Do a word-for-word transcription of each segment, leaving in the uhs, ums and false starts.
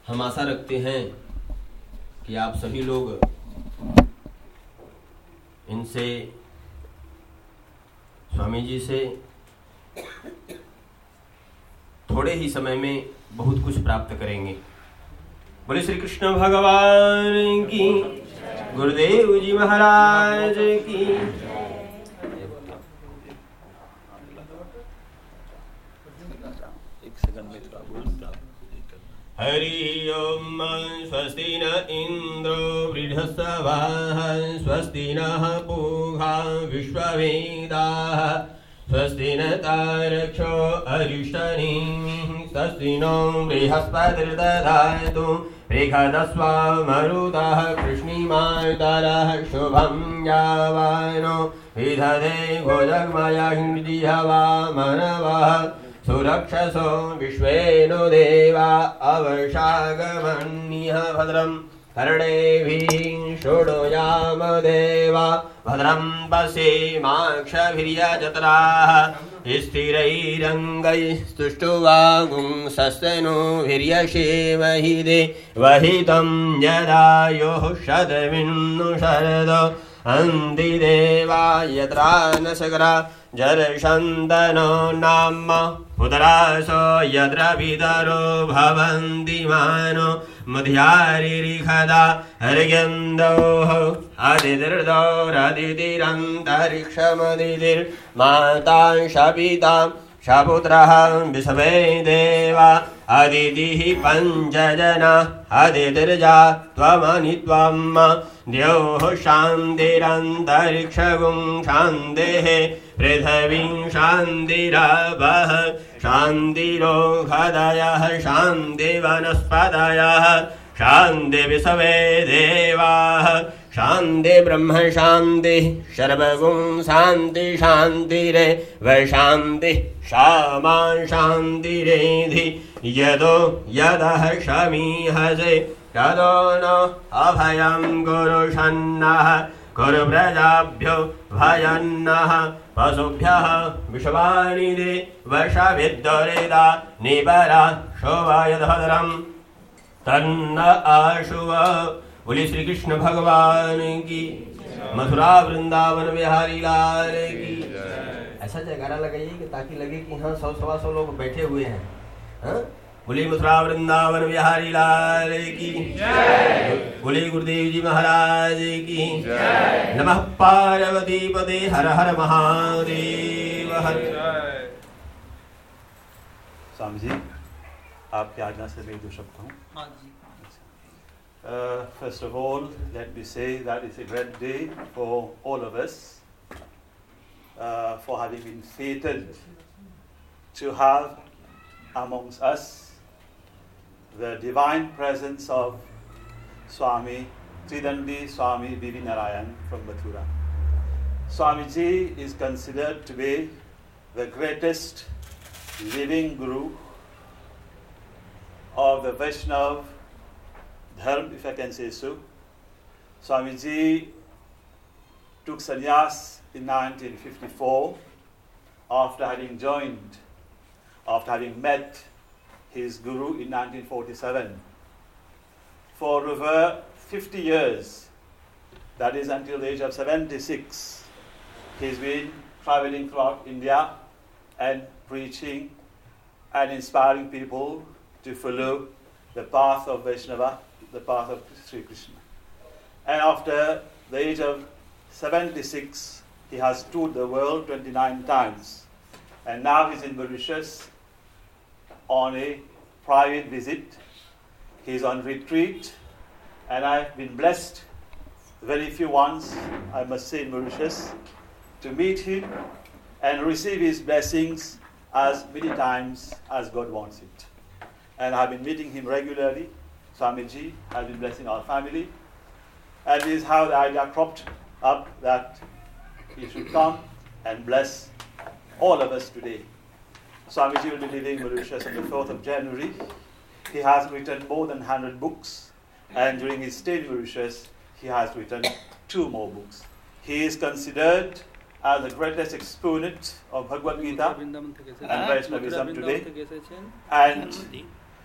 हम आशा रखते हैं कि आप सभी लोग इनसे, स्वामी जी से थोड़े ही समय में बहुत कुछ प्राप्त करेंगे। बोले श्री कृष्ण भगवान की, गुरुदेव जी महाराज की। हरि ओम। स्वस्ति न इंद्रो वृद्धस्तवाः, स्वस्ति नः पूषा विश्ववेदाः, स्वस्ति न तारक्षो अरिष्टनेमिः, स्वस्ति नो बृहस्पतिर्दधातु बृहदस्वामरुतः कृष्णीमातरः शुभं यावानो विदधे गोजग्मयहिर्दिहवामनवः सुरक्षसो विश्वेनो देवा अवशागमन्यः भद्रं कर्णेभिः शृणुयाम देवा भद्रं पश्येमाक्षभिर्यजत्राः स्थिरैरङ्गैस्तुष्टुवागुंसस्तनूभिर्यशेमहि देवहितं यदायुः शतमिन्नु शरदो अन्ति देवा यत्रा न सकरा जरशन्तनो नाम पुत्रासो यत्र पितरो भवन्ति मानो मध्यारिरिखदा हरिगन्धोः अदितिर्दौरदितिरन्तरिक्षमदितिर्माता शपिता शपुत्रः विश्वे देवा अदितिः पञ्चजना अदितिर्जा त्वमनित्वम् द्यौः शान्तिरन्तरिक्षगुं शान्तेः पृथिवीं शान्तिरावः शान्तिरोषधयः शान्तिवनस्पतयः शान्ति विश्वे देवाः शान्ति ब्रह्म शान्ति सर्वगुं शान्ति शान्तिरे वशान्ति शामा शान्तिरेधि यदो यदः शमीहसे तदो नो अभयं गुरुषन्नः कुरु प्रजाभ्यो भयन्नः पशुभ्यः विश्वानि दे वशविद्दुरिदा निपरा शोभयधरम् तन्न आशुव। बोले श्री कृष्ण भगवान की, मथुरा वृंदावन बिहारी लाल की। ऐसा जयकारा लगाइए कि ताकि लगे कि हाँ सौ सवा सौ लोग बैठे हुए हैं। हाँ? बोले मथुरा वृंदावन बिहारी लाल की, बोले गुरुदेव जी महाराज की। नमः पार्वती पदे हर हर महादेव हर। स्वामी जी, आपकी आज्ञा से मैं दो शब्द हूँ। Uh, first of all, let me say that it's a great day for all of us, uh, for having been fated to have amongst us the divine presence of Swami Tridandi Swami Bibi Narayan from Mathura. Swami Ji is considered to be the greatest living guru of the Vaishnav Dharma, if I can say so. Swamiji took sannyas in nineteen fifty-four after having joined, after having met his guru in nineteen forty-seven. For over fifty years, that is until the age of seventy-six, he's been traveling throughout India and preaching and inspiring people to follow the path of Vaishnava, the path of Sri Krishna. And after the age of seventy-six, he has toured the world twenty-nine times. And now he's in Mauritius on a private visit. He's on retreat. And I've been blessed very few once, I must say, in Mauritius, to meet him and receive his blessings as many times as God wants it. And I've been meeting him regularly. Swamiji has been blessing our family. And this is how the idea cropped up that he should come and bless all of us today. Swamiji will be leaving Mauritius on the fourth of January. He has written more than one hundred books. And during his stay in Mauritius, he has written two more books. He is considered as the greatest exponent of Bhagavad Gita and Vaishnavism today. And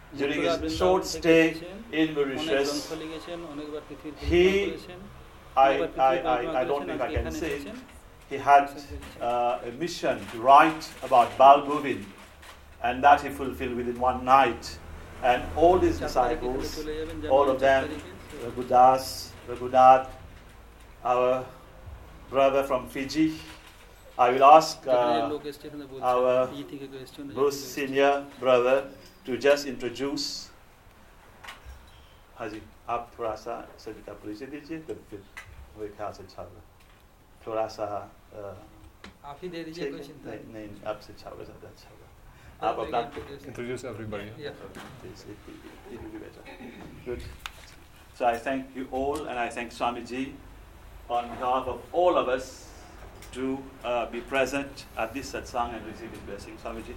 during his short stay in Mauritius, he, I, I, I, I don't know if I can say it, he had uh, a mission to write about Bal Govind, and that he fulfilled within one night. And all his disciples, all of them, Raghudas, Raghunath, our brother from Fiji, I will ask uh, our most senior brother to just introduce. हाजी, आप थोड़ा सा सभी का परिचय दीजिए, तब फिर वो ख्याल से अच्छा होगा. थोड़ा सा आप ही दे दीजिए, कोई चिंता नहीं, नहीं आपसे अच्छा होगा, ज़्यादा अच्छा होगा. आप अपना introduce everybody. Yeah. Please, it, it, it will be better. Good. So I thank you all, and I thank Swamiji on behalf of all of us to uh, be present at this satsang and receive his blessing. Swamiji.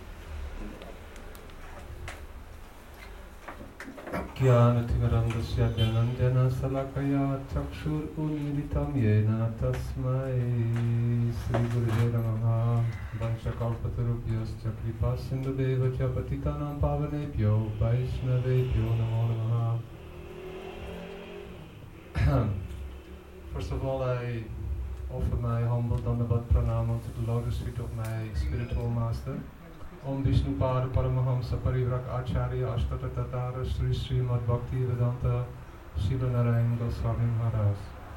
ज्ञानतिमिरन्दस्य ज्ञानञ्जनशलाकया चक्षुरुन्मिलितं येन तस्मै श्रीगुरुवे नमः. वंशकल्पतरुभ्यश्च कृपासिन्धुभ्येव च पतितानां पावनेभ्यो वैष्णवेभ्यो नमो नमः. First of all, I offer my humble Dandavat Pranam to the lotus feet of my spiritual master, Om Vishnupada Paramahamsa Parivrak Acharya Ashtatatara Sri Srimad Bhakti Vedanta Srila Narayan Goswami Maharaj.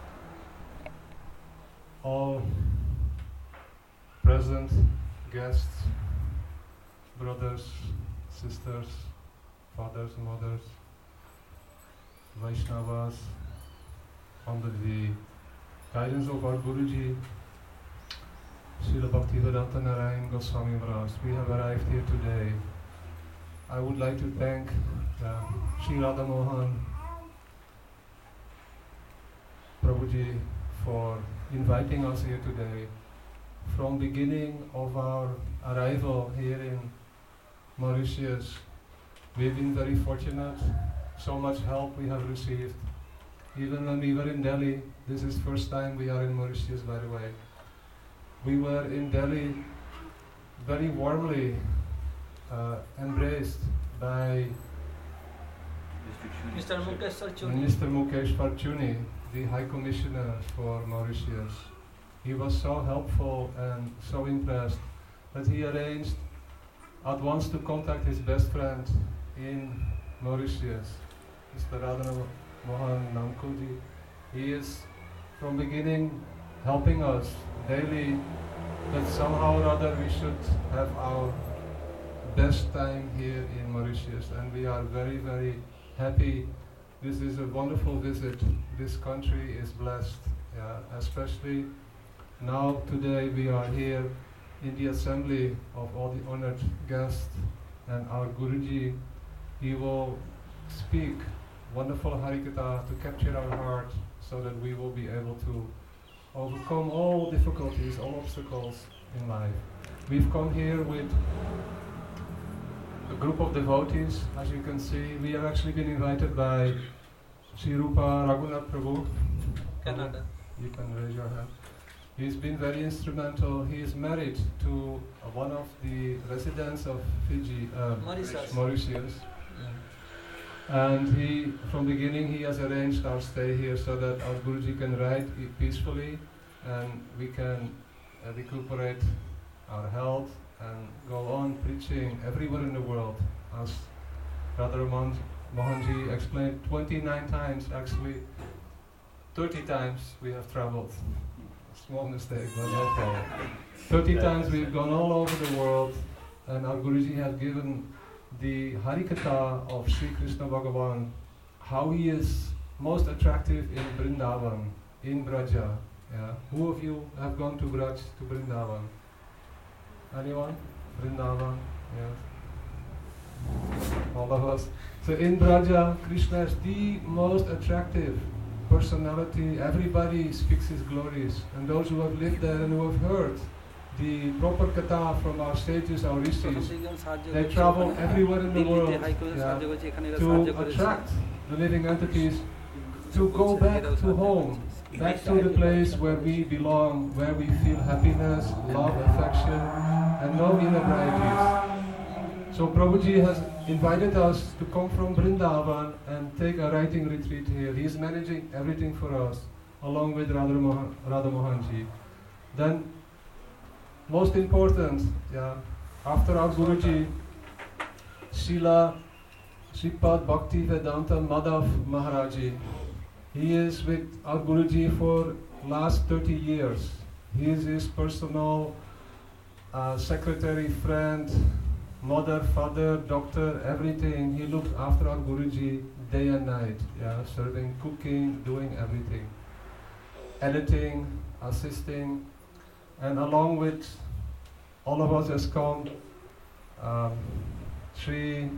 All present guests, brothers, sisters, fathers, mothers, Vaishnavas, under the guidance of our Guruji, Srila Bhaktivedanta Narayan Goswami Maharaj, we have arrived here today. I would like to thank uh, Sri Radha Mohan Prabhuji for inviting us here today. From beginning of our arrival here in Mauritius, we've been very fortunate. So much help we have received. Even when we were in Delhi, this is first time we are in Mauritius, by the way. We were in Delhi very warmly uh, embraced by Mister Mukesh Sarchuni. Minister Mukesh Sarchuni, the High Commissioner for Mauritius. He was so helpful and so impressed that he arranged at once to contact his best friend in Mauritius, Mister Radha Mohan Namkudi. He is from beginning helping us daily, that somehow or other we should have our best time here in Mauritius, and we are very, very happy. This is a wonderful visit. This country is blessed, yeah, especially now today we are here in the assembly of all the honored guests, and our Guruji, he will speak wonderful Harikatha to capture our heart so that we will be able to overcome all difficulties, all obstacles in life. We've come here with a group of devotees. As you can see, we have actually been invited by Sri Rupa Raghunath Prabhu. Canada. You can raise your hand. He's been very instrumental. He is married to uh, one of the residents of Fiji, uh, Mauritius. Mauritius. And he, from the beginning, he has arranged our stay here so that our Guruji can ride peacefully and we can uh, recuperate our health and go on preaching everywhere in the world. As Radha Mohanji explained, twenty-nine times, actually thirty times we have traveled. Small mistake, but no problem. thirty times we've gone all over the world, and our Guruji has given the Harikatha of Sri Krishna Bhagavan, how he is most attractive in Vrindavan, in Braja. Yeah. Who of you have gone to Braj, to Vrindavan? Anyone? Vrindavan? Yes. All of us. So in Braja, Krishna is the most attractive personality. Everybody speaks his glories. And those who have lived there and who have heard the proper katha from our sages, our rishis, they travel everywhere in the world, yeah, to attract the living entities to go back to home, back to the place where we belong, where we feel happiness, love, affection, and no inebriety. So Prabhuji has invited us to come from Vrindavan and take a writing retreat here. He is managing everything for us, along with Radha Mohan, Radha Mohanji. Then, most important, yeah, after our Guruji, Srila Sripad Bhakti Vedanta Madhav Maharaji. He is with our Guruji for last thirty years. He is his personal uh, secretary, friend, mother, father, doctor, everything. He looked after our Guruji day and night, yeah, serving, cooking, doing everything. Editing, assisting, and along with all of us has come um, Sri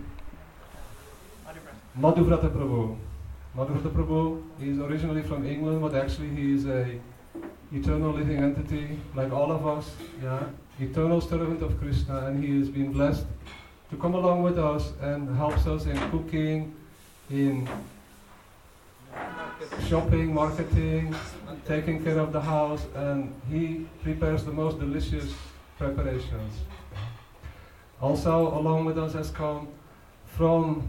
Madhuvrata Prabhu. Madhuvrata Prabhu is originally from England, but actually he is a eternal living entity like all of us, yeah, eternal servant of Krishna, and he has been blessed to come along with us and helps us in cooking, in shopping, marketing, taking care of the house, and he prepares the most delicious preparations. Also along with us has come from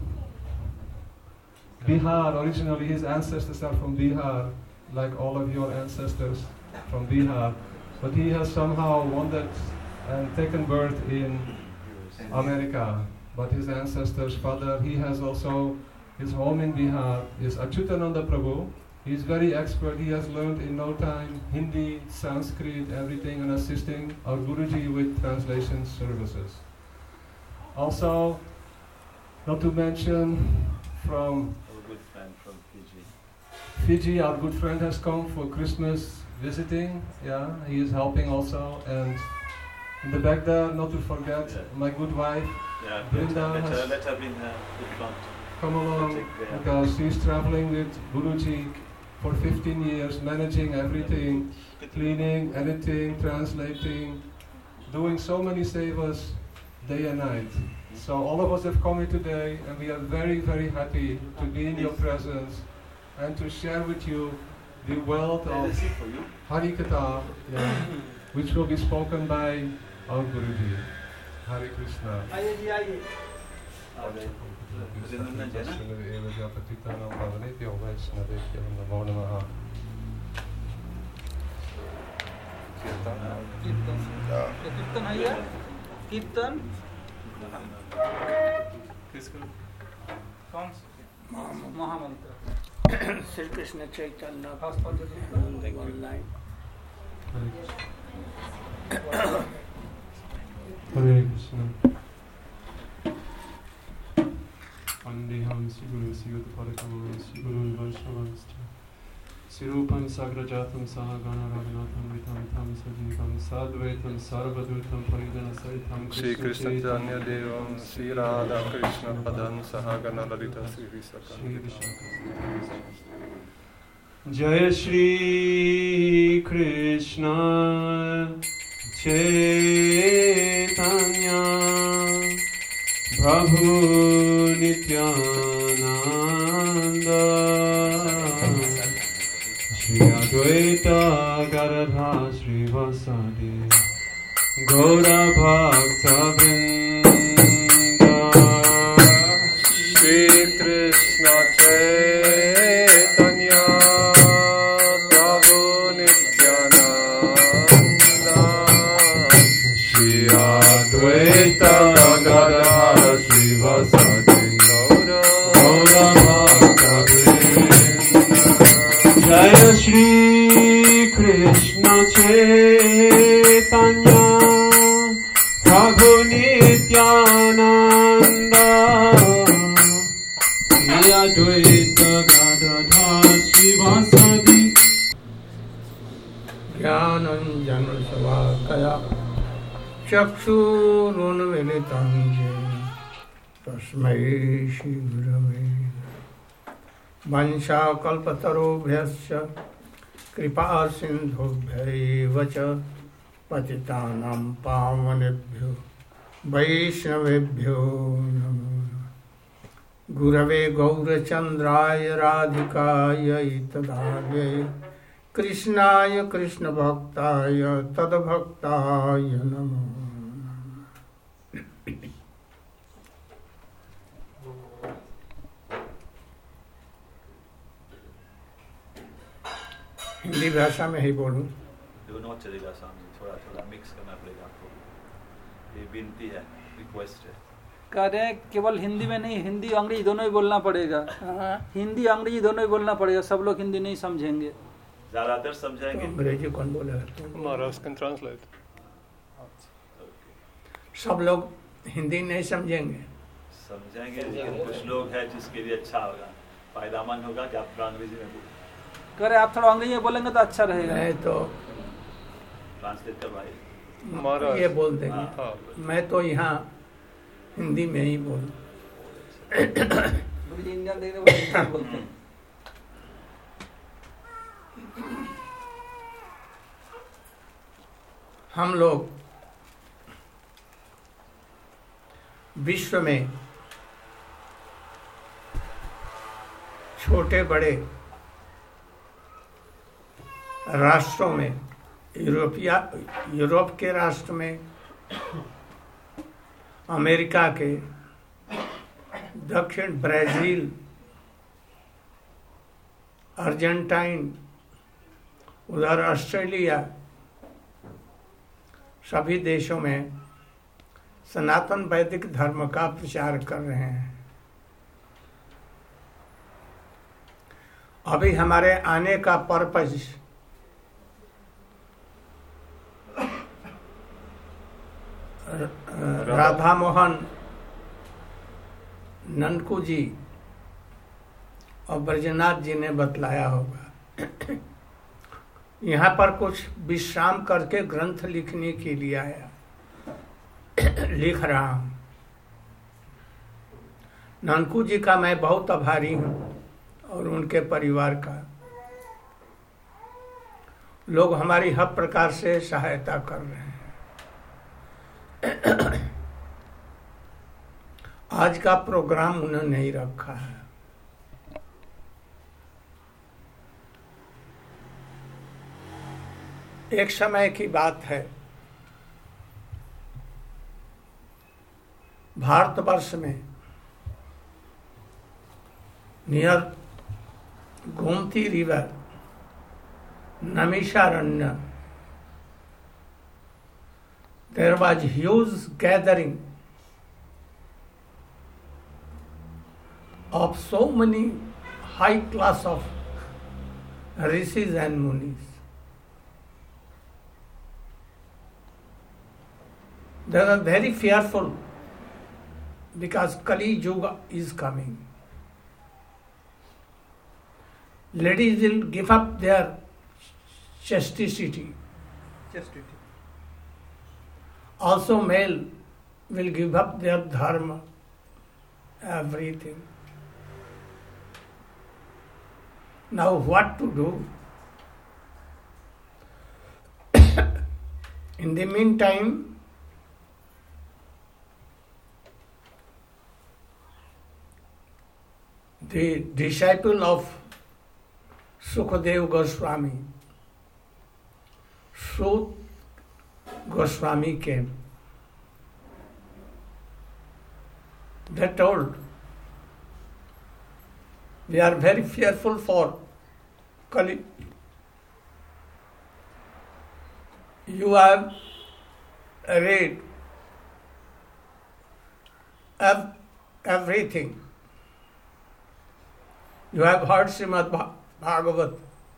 Bihar. Originally his ancestors are from Bihar, like all of your ancestors from Bihar, but he has somehow wandered and taken birth in America. But his ancestors' father, he has also his home in Bihar, is Achyutananda Prabhu. He is very expert. He has learned in no time Hindi, Sanskrit, everything, and assisting our Guruji with translation services. Also, not to mention from Our good friend from Fiji. Fiji, our good friend has come for Christmas visiting. Yeah, he is helping also. And in the back there, not to forget, Yeah. my good wife, Yeah, Brinda let, has her, let her be in the in front. come along Take care. because she's traveling with Guruji for fifteen years, managing everything, cleaning, editing, translating, doing so many sevas day and night. So all of us have come here today, and we are very, very happy to be in your presence and to share with you the wealth Let us of see for you. Hari Katha, yeah, which will be spoken by our Guruji. Hare Krishna. आइए जी आइए अरे, Vrindavan है ना? कीर्तन ये कीर्तन है या कीर्तन कौन सा महामंत्र श्री कृष्ण चैतन्य खास पद्धति online Hare Krishna. Vandeham Siguru Sigata Parakam Siguru Vaishnavamscha Sirupam Sagrajatam Sahagana Raghunatham Vitam Tam Sajikam Sadvaitam Sarvadutam Paridana Saitam Shri Krishna Chaitanya Devam Shri Radha Krishna Padan Sahagana Lalita Shri Visakam Jai Shri Krishna Chaitanya Prabhu Nityananda Shri Advaita Gadadha Shri Vasadi Gaura Bhakta Vrinda Shri Krishna Chaitanya Prabhu Nityananda Shri Advaita Gadadha Shri Vasadi Gaura Bhakta Vrinda Jaya Shri Krishna Chaitanya Prabhu Nityananda Shri Advaita Gadadha Shri Vasadi ज्ञानंजन शलाकया चक्षुरुन्मिलितं येन तस्मै श्री गुरवे वंशाकल्पतरुभ्यश्च कृपा सिन्धुभ्यैव च पतितानां पावनेभ्यो वैष्णवेभ्यो नमो गुरवे गौरचन्द्राय राधिकायै तदायै कृष्णाय कृष्णभक्ताय तद्भक्ताय नमो हिंदी भाषा में ही बोलूं? दोनों चलेगा स्वामी, थोड़ा थोड़ा मिक्स करना पड़ेगा आपको। ये विनती है, रिक्वेस्ट है। कह रहे हैं केवल हिंदी में नहीं, हिंदी अंग्रेजी दोनों ही बोलना पड़ेगा। हिंदी अंग्रेजी दोनों ही बोलना पड़ेगा, सब लोग हिंदी नहीं समझेंगे। ज्यादातर समझाएंगे। तो अंग्रेजी कौन बोलेगा? Maharaj can translate. सब लोग हिंदी नहीं समझेंगे। समझाएंगे, लेकिन कुछ लोग हैं जिसके लिए अच्छा होगा, फायदामंद होगा कि आप अंग्रेजी में बोलें। कह रहे आप थोड़ा अंग्रेजी में बोलेंगे तो अच्छा रहेगा। मैं तो ट्रांसलेट करवाइए। महाराज ये बोल देंगे। हाँ। मैं तो यहाँ हिंदी में ही बोल। इंडियन देखने को हिंदी बोलते हैं। हम लोग विश्व में छोटे बड़े राष्ट्रों में, यूरोपिया यूरोप के राष्ट्र में, अमेरिका के, दक्षिण ब्राजील, अर्जेंटाइन, उधर ऑस्ट्रेलिया, सभी देशों में सनातन वैदिक धर्म का प्रचार कर रहे हैं। अभी हमारे आने का पर्पज राधा मोहन ननकू जी और ब्रजनाथ जी ने बतलाया होगा। यहाँ पर कुछ विश्राम करके ग्रंथ लिखने के लिए आया, लिख रहा हूँ। ननकू जी का मैं बहुत आभारी हूँ और उनके परिवार का। लोग हमारी हर प्रकार से सहायता कर रहे हैं। आज का प्रोग्राम उन्होंने नहीं रखा है। एक समय की बात है, भारतवर्ष में near Gomti river, Naimisharanya, there was huge gathering of so many high class of rishis and munis. They are very fearful because Kali Yuga is coming. Ladies will give up their chastity. Chastity. Also male will give up their dharma, everything. Now what to do? In the meantime, the disciple of Sukadeva Goswami, Sut Goswami came. They told, we are very fearful for Kali. You have read ev- everything. You have heard Srimad Bhagavat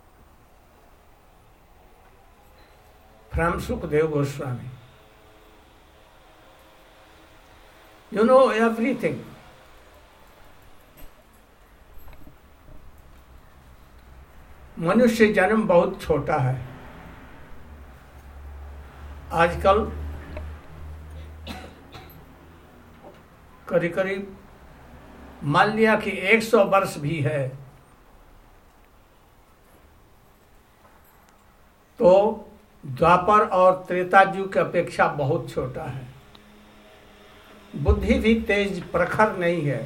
from Sukadeva Goswami. You know everything. मनुष्य जन्म बहुत छोटा है। आजकल करीब करीब मान लिया कि एक सौ वर्ष भी है तो द्वापर और त्रेता युग की अपेक्षा बहुत छोटा है। बुद्धि भी तेज प्रखर नहीं है।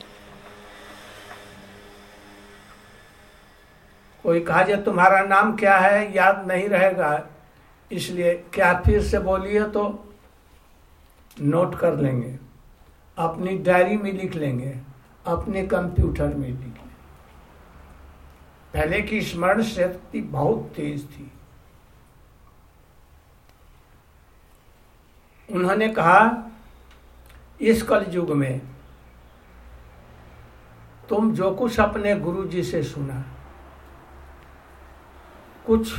कोई कहा जाए तुम्हारा नाम क्या है, याद नहीं रहेगा, इसलिए क्या फिर से बोलिए तो नोट कर लेंगे, अपनी डायरी में लिख लेंगे, अपने कंप्यूटर में लिख लेंगे। पहले की स्मरण शक्ति बहुत तेज थी। उन्होंने कहा इस कलयुग में तुम जो कुछ अपने गुरु जी से सुना, कुछ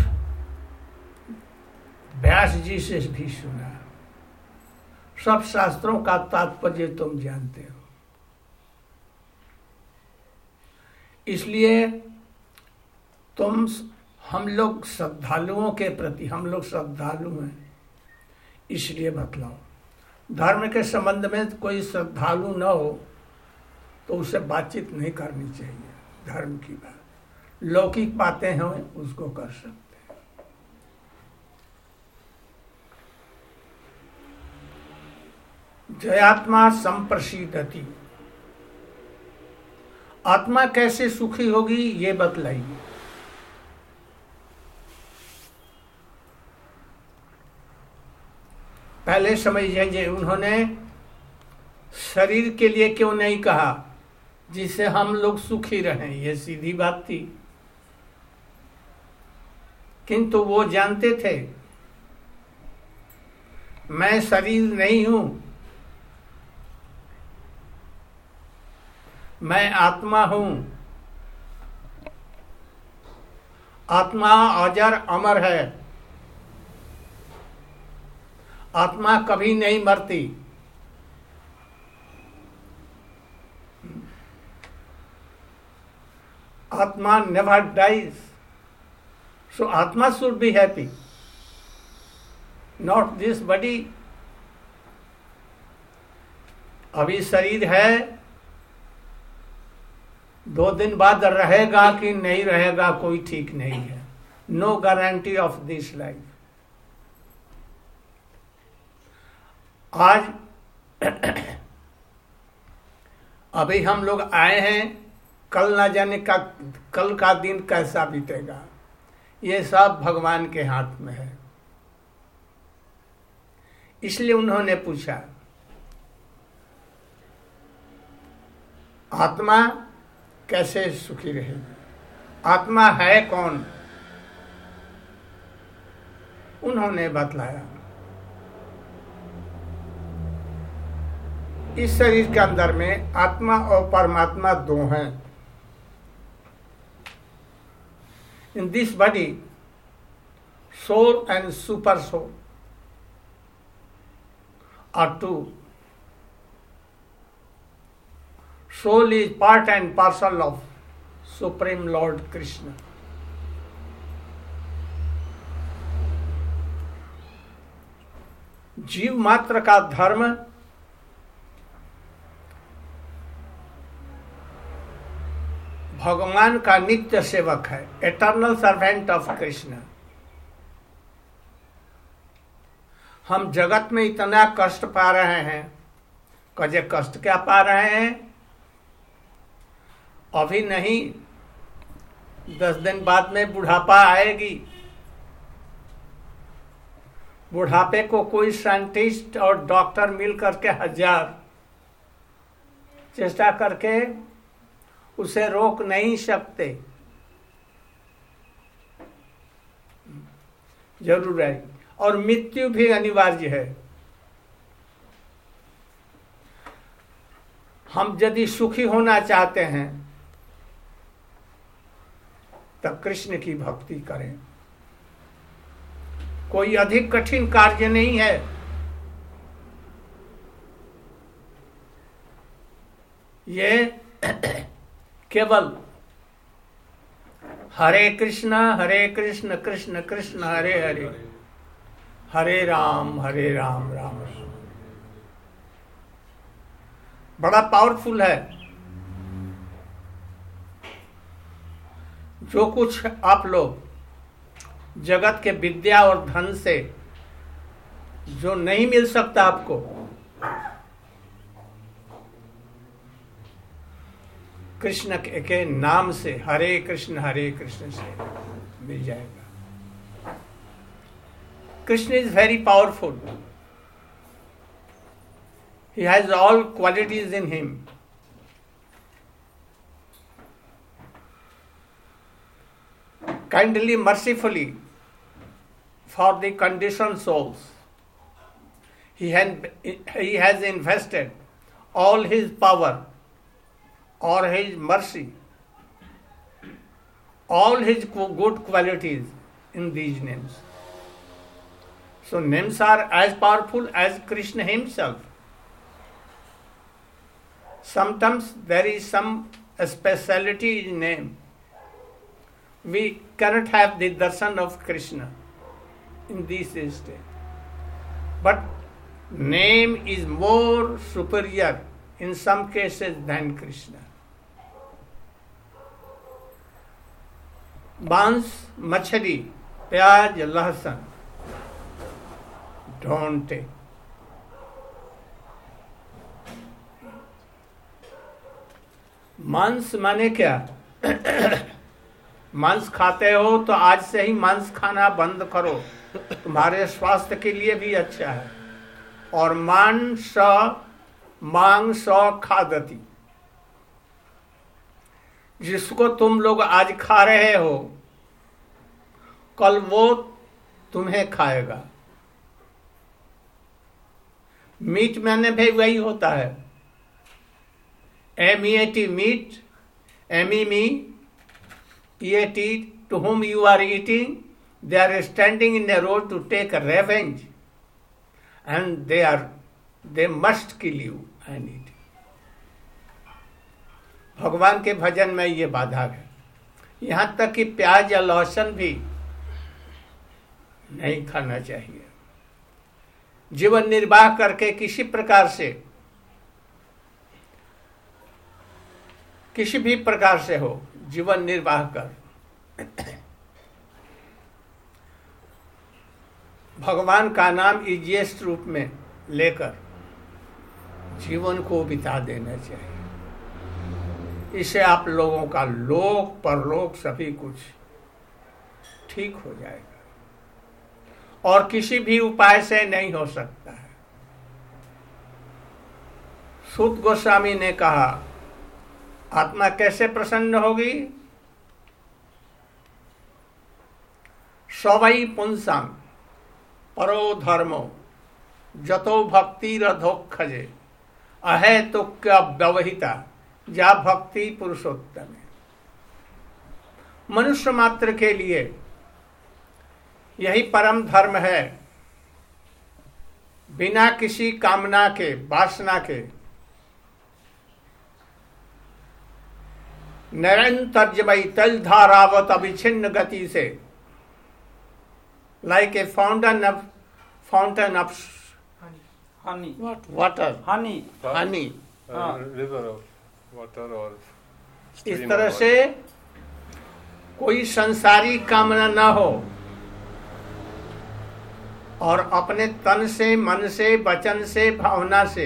व्यास जी से भी सुना, सब शास्त्रों का तात्पर्य तुम जानते हो, इसलिए तुम हम लोग श्रद्धालुओं के प्रति, हम लोग श्रद्धालु हैं इसलिए बतलाओ। धर्म के संबंध में कोई श्रद्धालु न हो तो उससे बातचीत नहीं करनी चाहिए। धर्म की बात, लौकिक बातें हैं उसको कर सकते हैं। जयात्मा संप्रसिद्धति, आत्मा कैसे सुखी होगी ये बतलाइए। पहले समझिए, उन्होंने शरीर के लिए क्यों नहीं कहा जिससे हम लोग सुखी रहें, ये सीधी बात थी, किंतु वो जानते थे मैं शरीर नहीं हूं, मैं आत्मा हूं। आत्मा अजर अमर है, आत्मा कभी नहीं मरती। आत्मा never dies, so atma should be happy, not this body. अभी शरीर है, दो दिन बाद रहेगा कि नहीं रहेगा कोई ठीक नहीं है। No guarantee of this life. आज अभी हम लोग आए हैं, कल ना जाने का कल का दिन कैसा बीतेगा, ये सब भगवान के हाथ में है। इसलिए उन्होंने पूछा आत्मा कैसे सुखी रहेगी, आत्मा है कौन। उन्होंने बतलाया इस शरीर के अंदर में आत्मा और परमात्मा दो हैं। In this body soul and super soul are two. Soul is part and parcel of Supreme Lord Krishna. जीव मात्र का धर्म भगवान का नित्य सेवक है, एटर्नल सर्वेंट ऑफ कृष्ण। हम जगत में इतना कष्ट पा रहे हैं, कजे कष्ट क्या पा रहे हैं, अभी नहीं, दस दिन बाद में बुढ़ापा आएगी। बुढ़ापे को कोई साइंटिस्ट और डॉक्टर मिल करके हजार चेष्टा करके उसे रोक नहीं सकते। जरूर है, और मृत्यु भी अनिवार्य है। हम यदि सुखी होना चाहते हैं तब कृष्ण की भक्ति करें। कोई अधिक कठिन कार्य नहीं है। ये केवल हरे कृष्ण हरे कृष्ण कृष्ण कृष्ण हरे हरे, हरे राम हरे राम राम राम, बड़ा पावरफुल है। जो कुछ आप लोग जगत के विद्या और धन से जो नहीं मिल सकता आपको, कृष्ण के नाम से, हरे कृष्ण हरे कृष्ण से मिल जाएगा। Krishna is very powerful, he has all qualities in him. kindly, mercifully for the conditioned souls. He, had, he has invested all his power or his mercy, all his good qualities in these names. So names are as powerful as Krishna himself. Sometimes there is some speciality in name. We cannot have the darshan of Krishna in this state. But name is more superior in some cases than Krishna. मांस, मछली, प्याज, लहसुन don't take. मांस माने क्या? मांस खाते हो तो आज से ही मांस खाना बंद करो, तुम्हारे स्वास्थ्य के लिए भी अच्छा है। और मांस मांस खादति, जिसको तुम लोग आज खा रहे हो कल वो तुम्हें खाएगा। मीट मैंने भी वही होता है, M E T meat, M E me E A T, to whom you are eating, they are standing in a road to take a revenge, and they are they must kill you and eat. भगवान के भजन में ये बाधा है। यहाँ तक कि प्याज या लहसुन भी नहीं खाना चाहिए। जीवन निर्वाह करके किसी प्रकार से, किसी भी प्रकार से हो, जीवन निर्वाह कर भगवान का नाम इजिएस्ट रूप में लेकर जीवन को बिता देना चाहिए। इससे आप लोगों का लोक परलोक सभी कुछ ठीक हो जाएगा और किसी भी उपाय से नहीं हो सकता है। सूत गोस्वामी ने कहा, आत्मा कैसे प्रसन्न होगी? सवै पुंसां परो धर्मो जतो भक्तिरधोक्षजे अहेतुक्य व्यवहिता जा भक्ति पुरुषोत्तम। मनुष्य मात्र के लिए यही परम धर्म है, बिना किसी कामना के, वासना के, निरंतर जबई तल धारावत अविच्छिन्न गति से, like a fountain of fountain of honey, water, honey honey, river of water और इस तरह से कोई संसारी कामना ना हो और अपने तन से, मन से, वचन से, भावना से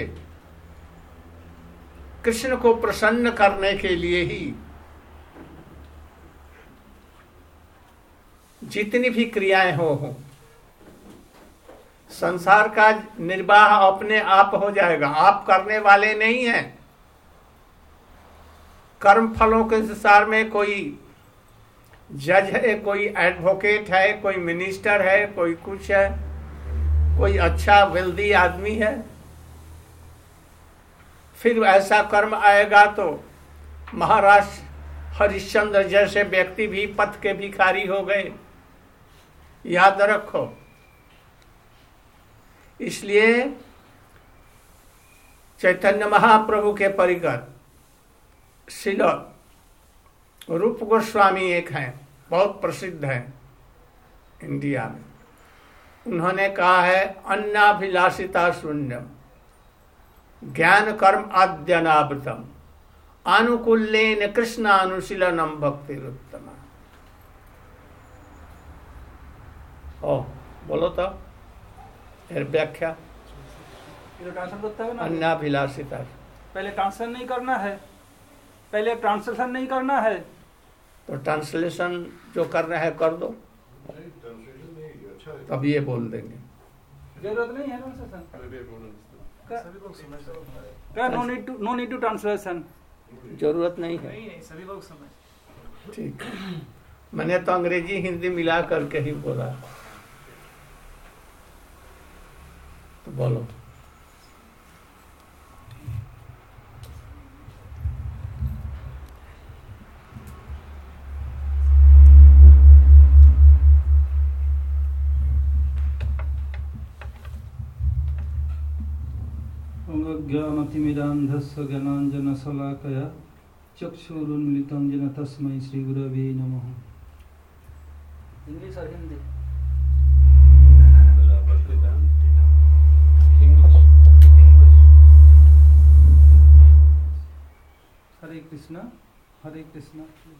कृष्ण को प्रसन्न करने के लिए ही जितनी भी क्रियाएं हो हो संसार का निर्वाह अपने आप हो जाएगा। आप करने वाले नहीं हैं। कर्म फलों के संसार में कोई जज है, कोई एडवोकेट है, कोई मिनिस्टर है, कोई कुछ है, कोई अच्छा वेल्दी आदमी है। फिर ऐसा कर्म आएगा तो महाराज हरिश्चंद्र जैसे व्यक्ति भी पथ के भिखारी हो गए, याद रखो। इसलिए चैतन्य महाप्रभु के परिकर श्रील रूप गोस्वामी एक हैं, बहुत प्रसिद्ध हैं इंडिया में। उन्होंने कहा है, अन्नाभिलाषिता शून्यम ज्ञान कर्म आद्यनावृतम आनुकूल्येन कृष्णानुशीलनम भक्तिरुत्तमा। ओ बोलो तो फिर व्याख्या। ट्रांसलेट करता है ना, अन्नाभिलाषिता। पहले ट्रांसलेशन नहीं करना है, पहले ट्रांसलेशन नहीं करना है, तो ट्रांसलेशन जो करना है कर दो, तब ये बोल देंगे। जरूरत नहीं है translation, no need to no need to translation, जरूरत नहीं है। नहीं नहीं सभी लोग समझ। ठीक। मैंने तो अंग्रेजी हिंदी मिला करके ही बोला, तो बोलो। ज्ञानतिमिरान्धस्य ज्ञानाञ्जनशलाकया चक्षुरुन्मिलितं येन तस्मै श्रीगुरवे नमः। इंग्लिश और हिंदी? हरे कृष्णा हरे कृष्णा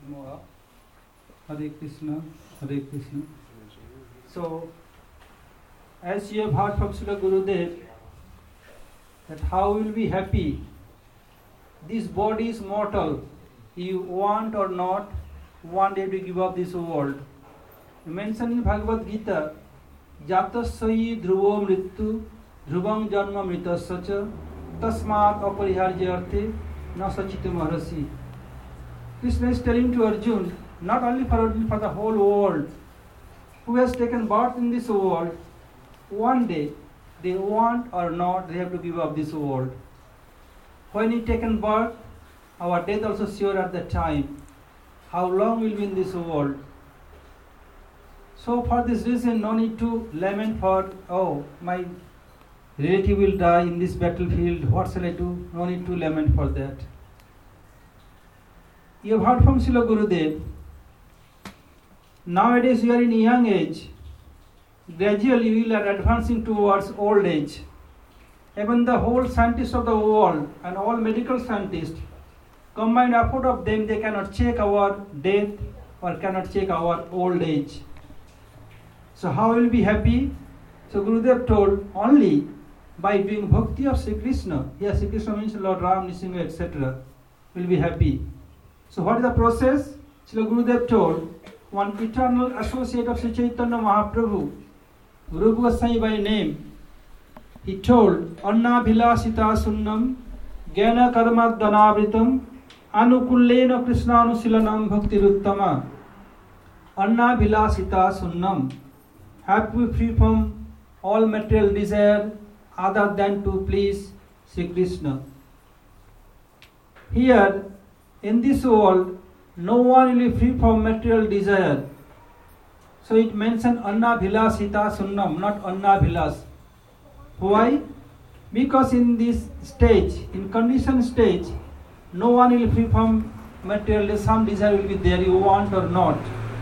हरे कृष्णा हरे Krishna. So, as you have heard from Srila Gurudev, that how will be happy, this body is mortal, you want or not, one day to give up this world. You mentioned in Bhagavad Gita, jatasya dhruvo mrityu dhruvang janma mritasya cha tasmat apariharya arthe na sachitam arasi. Krishna is telling to Arjuna, not only for Arjuna, for the whole world, who has taken birth in this world, one day they want or not, they have to give up this world. When he taken birth, our death also sure at the time. How long will be in this world? So for this reason, no need to lament for, oh, my relative will die in this battlefield, what shall I do? No need to lament for that. You have heard from Srila Gurudev, nowadays you are in young age, gradually we are advancing towards old age. Even the whole scientists of the world and all medical scientists, combined effort of them, they cannot check our death or cannot check our old age. So how will we be happy? So Gurudev told, only by doing bhakti of Sri Krishna, here Sri Krishna means Lord Ram, Nrsimha, et cetera, will be happy. So what is the process? Srila Gurudev told, one eternal associate of Sri Chaitanya Mahaprabhu, Rupa Goswami by name, he told, Anna Bhilasita Sunnam, Gyana Karma Dhanavritam, Anukullena Krishna Anusilanam Bhakti Ruttama. Anna Bhilasita Sunnam, have to be free from all material desire other than to please Sri Krishna. Here, in this world, no one will be free from material desire. So it mentioned Anna Bhilasita Sunnam, not Anna Bhilas. Why? Because in this stage, in conditioned stage, no one will be free from material, some desire will be there, you want or not.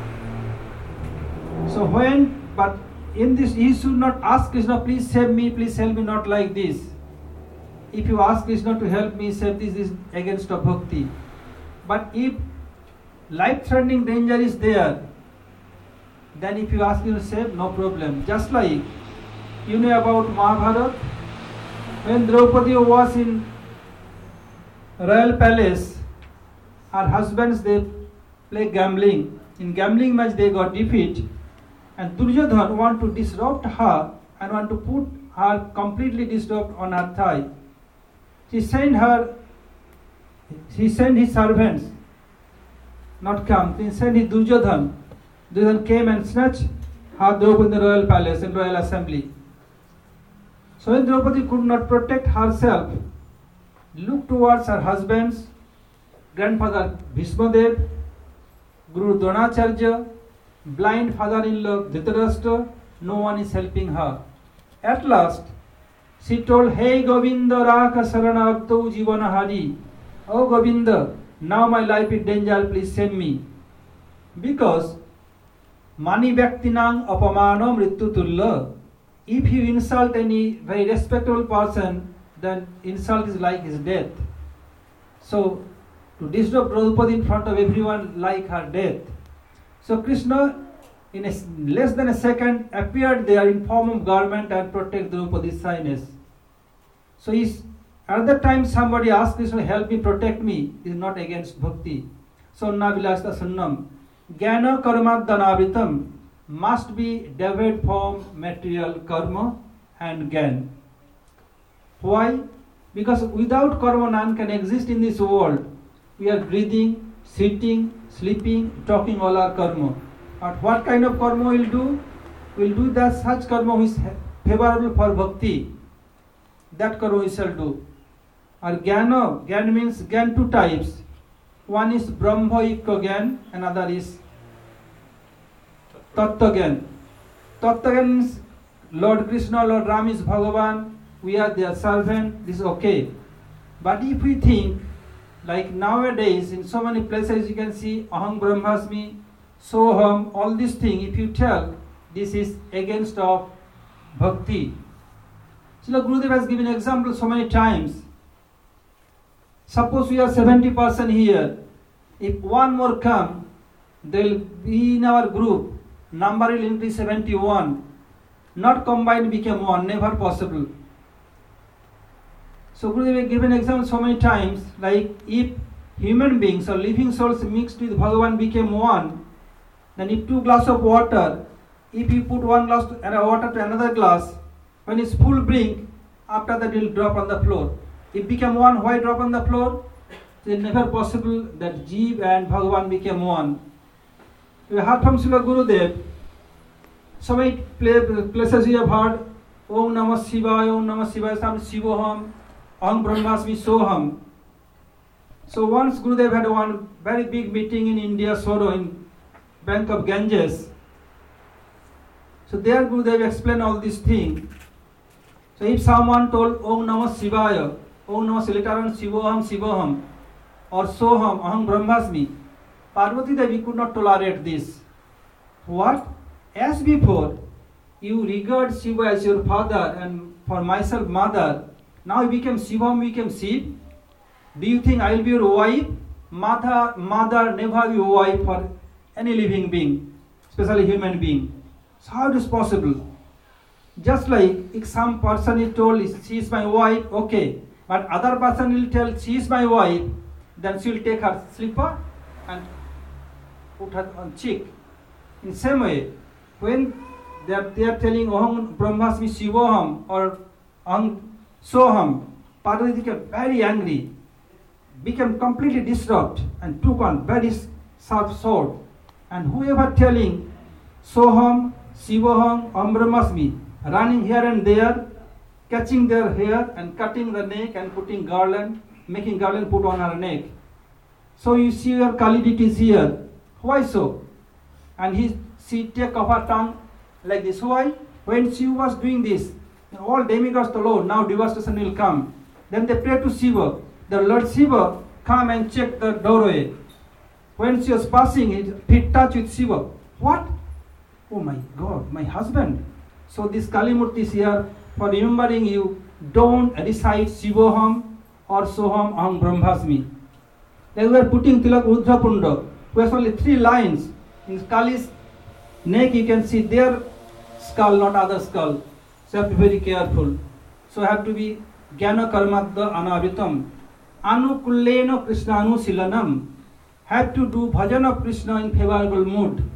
So when, but in this, he should not ask Krishna, please save me, please help me, not like this. If you ask Krishna to help me, save this, this is against a bhakti. But if life-threatening danger is there, then if you ask him to save, no problem. Just like, you know about Mahabharata, when Draupadi was in royal palace, her husbands, they play gambling. In gambling match, they got defeat. And Duryodhana want to disrupt her and want to put her completely disrupt on her thigh. He sent her, he sent his servants, not come, he sent his Duryodhana. Duryodhana came and snatched her Draupadi in the royal palace, in royal assembly. So when Draupadi could not protect herself, looked towards her husbands, grandfather Bhishmadev, Guru Dronacharya, blind father-in-law Dhritarashtra, no one is helping her. At last, she told, Hey Govinda Raka Sarana Abdu Jivana Hari. Oh Govinda, now my life is danger, please save me. Because Mani Bhaktinang Apamano Mrittu Tulla. If you insult any very respectable person, then insult is like his death. So, to disturb Draupadi in front of everyone like her death. So Krishna, in a, less than a second, appeared there in form of garment and protect Draupadi's shyness. So is, at that time somebody asked Krishna, help me, protect me, is not against bhakti. So Nabilasta Sunnam, Gyana Karma Dhanavritam, must be devoid from material karma and gyan. Why? Because without karma none can exist in this world. We are breathing, sitting, sleeping, talking, all are karma. But what kind of karma we'll do? We'll do that such karma which is favorable for bhakti. That karma we shall do. Or jnana, jnana means jnana two types. One is Brahma Ikka Gyan, another is Tattva Gyan. Tattva Gyan means Lord Krishna, Lord Ram is Bhagavan, we are their servant, this is okay. But if we think, like nowadays, in so many places you can see Aham Brahmasmi, Soham, all these things, if you tell, this is against of bhakti. Srila Gurudev has given example so many times. Suppose we are seventy percent here. If one more come, they will be in our group. Number will increase seventy-one. Not combined become one, never possible. So Gurudev has given example so many times, like if human beings or living souls mixed with Bhagavan became one, then if two glass of water, if you put one glass of water to another glass, when it's full brink, after that it will drop on the floor. If become one, why drop on the floor? It's never possible that Jeev and Bhagavan became one. We heard from Srila Gurudev, so many places we have heard, Om Namah Shivaya, Om Namah Shivaya, some Shivoham, Aham Brahmasmi Soham. So once Gurudev had one very big meeting in India, Soro, in bank of Ganges. So there Gurudev explained all these things. So if someone told Om Namah Shivaya, Om Namah Shivaya, later on Shivoham, Shivoham, or Soham, Aham Brahmasmi, Parvati Devi could not tolerate this. What? As before, you regard Shiva as your father and for myself mother. Now you became Shivam, became Shiv. Do you think I will be your wife? Mother, mother never be wife for any living being, especially human being. So how it is possible? Just like if some person is told she is my wife, okay, but other person will tell she is my wife, then she will take her slipper and put her on cheek. In same way, when they are, they are telling Aham Brahmasmi Shivoham or Aham Soham, Parvati became very angry, became completely disturbed and took on very sharp sword. And whoever telling Soham, Shivoham, Aham Brahmasmi, running here and there, catching their hair and cutting the neck and putting garland, making garland put on her neck. So you see your Kali deity is here. Why so? And he, she take off her tongue like this. Why? When she was doing this, all demigods to Lord, now devastation will come. Then they pray to Shiva. The Lord Shiva come and check the doorway. When she was passing, his feet touch with Shiva. What? Oh my God, my husband. So this Kali Murti is here for remembering you. Don't recite Shivoham or Soham Aham Brahmasmi. They were putting Tilak Rudrapunda, who has only three lines. In Kali's neck you can see their skull, not other skull. So you have to be very careful. So you have to be Jnana Karmadda Anavritam. Anukullena Krishna Anusilanam. Have to do bhajan of Krishna in favorable mood.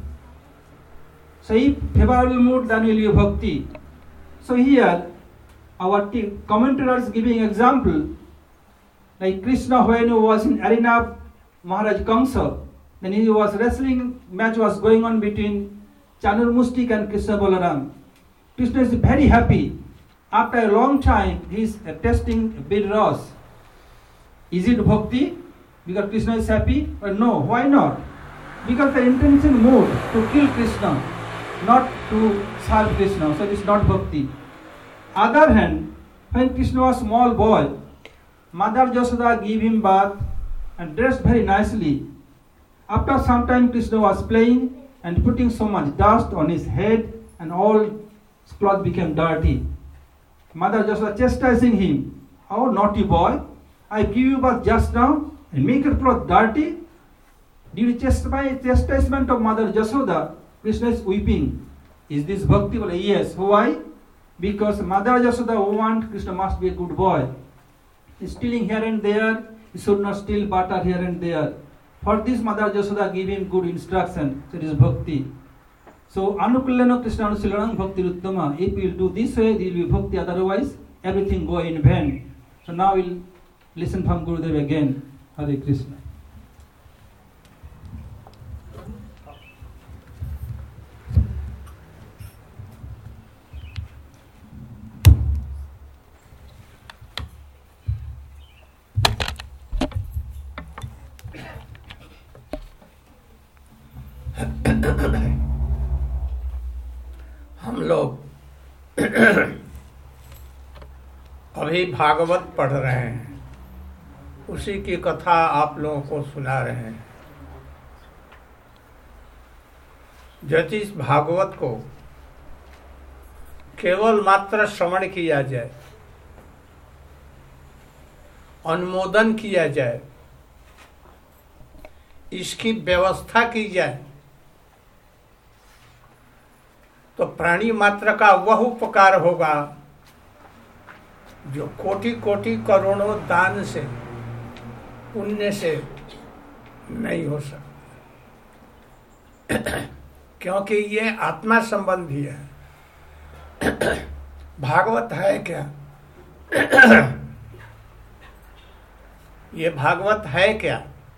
So if favorable mood, then will be bhakti. So here, our t- commentators giving example, like Krishna when he was in arena of Maharaj Kamsa, then he was wrestling, match was going on between Chandramustik and Krishna Balaram. Krishna is very happy. After a long time, he is uh, testing Bid Ras. Is it bhakti? Because Krishna is happy? Or no, why not? Because the intention mood to kill Krishna, not to serve Krishna, so it is not bhakti. Other hand, when Krishna was small boy, Mother Jasoda gave him bath and dressed very nicely. After some time, Krishna was playing and putting so much dust on his head and all his clothes became dirty. Mother Jasoda chastising him. Oh, naughty boy, I give you bath just now and make your clothes dirty. Due to chastisement of Mother Jasoda, Krishna is weeping. Is this bhakti? Well, yes. Why? Because Mother Jasoda want Krishna must be a good boy. He's stealing here and there. He should not steal butter here and there. For this, Mother Jasoda give him good instruction. So it is bhakti. So Anukullena Krishna Anusilanam Bhakti Ruttama. If you will do this way, there will be bhakti. Otherwise, everything go in vain. So now we'll listen from Gurudev again. Hare Krishna. हम लोग अभी भागवत पढ़ रहे हैं, उसी की कथा आप लोगों को सुना रहे हैं। यदि इस भागवत को केवल मात्र श्रवण किया जाए, अनुमोदन किया जाए, इसकी व्यवस्था की जाए, तो प्राणी मात्र का वह उपकार होगा जो कोटि कोटि करोड़ों दान से, पुण्य से नहीं हो सकता, क्योंकि ये आत्मा संबंधी है। भागवत है क्या? ये भागवत है क्या?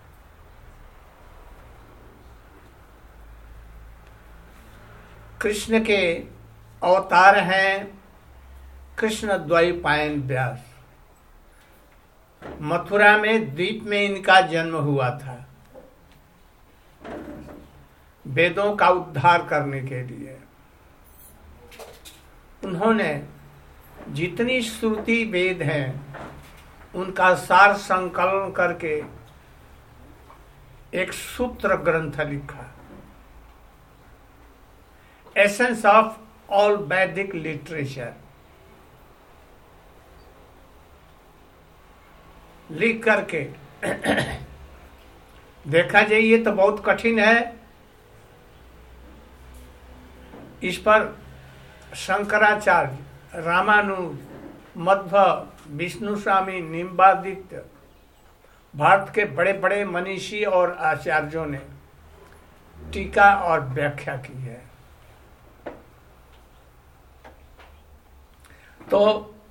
कृष्ण के अवतार हैं कृष्ण द्वैपायन व्यास। मथुरा में द्वीप में इनका जन्म हुआ था, वेदों का उद्धार करने के लिए। उन्होंने जितनी श्रुति वेद हैं उनका सार संकलन करके एक सूत्र ग्रंथ लिखा, essence of all Vedic literature. लिख करके देखा जाए ये तो बहुत कठिन है। इस पर शंकराचार्य, रामानुज, मध्व, विष्णु स्वामी, निम्बादित्य, भारत के बड़े बड़े मनीषी और आचार्यों ने टीका और व्याख्या की है। तो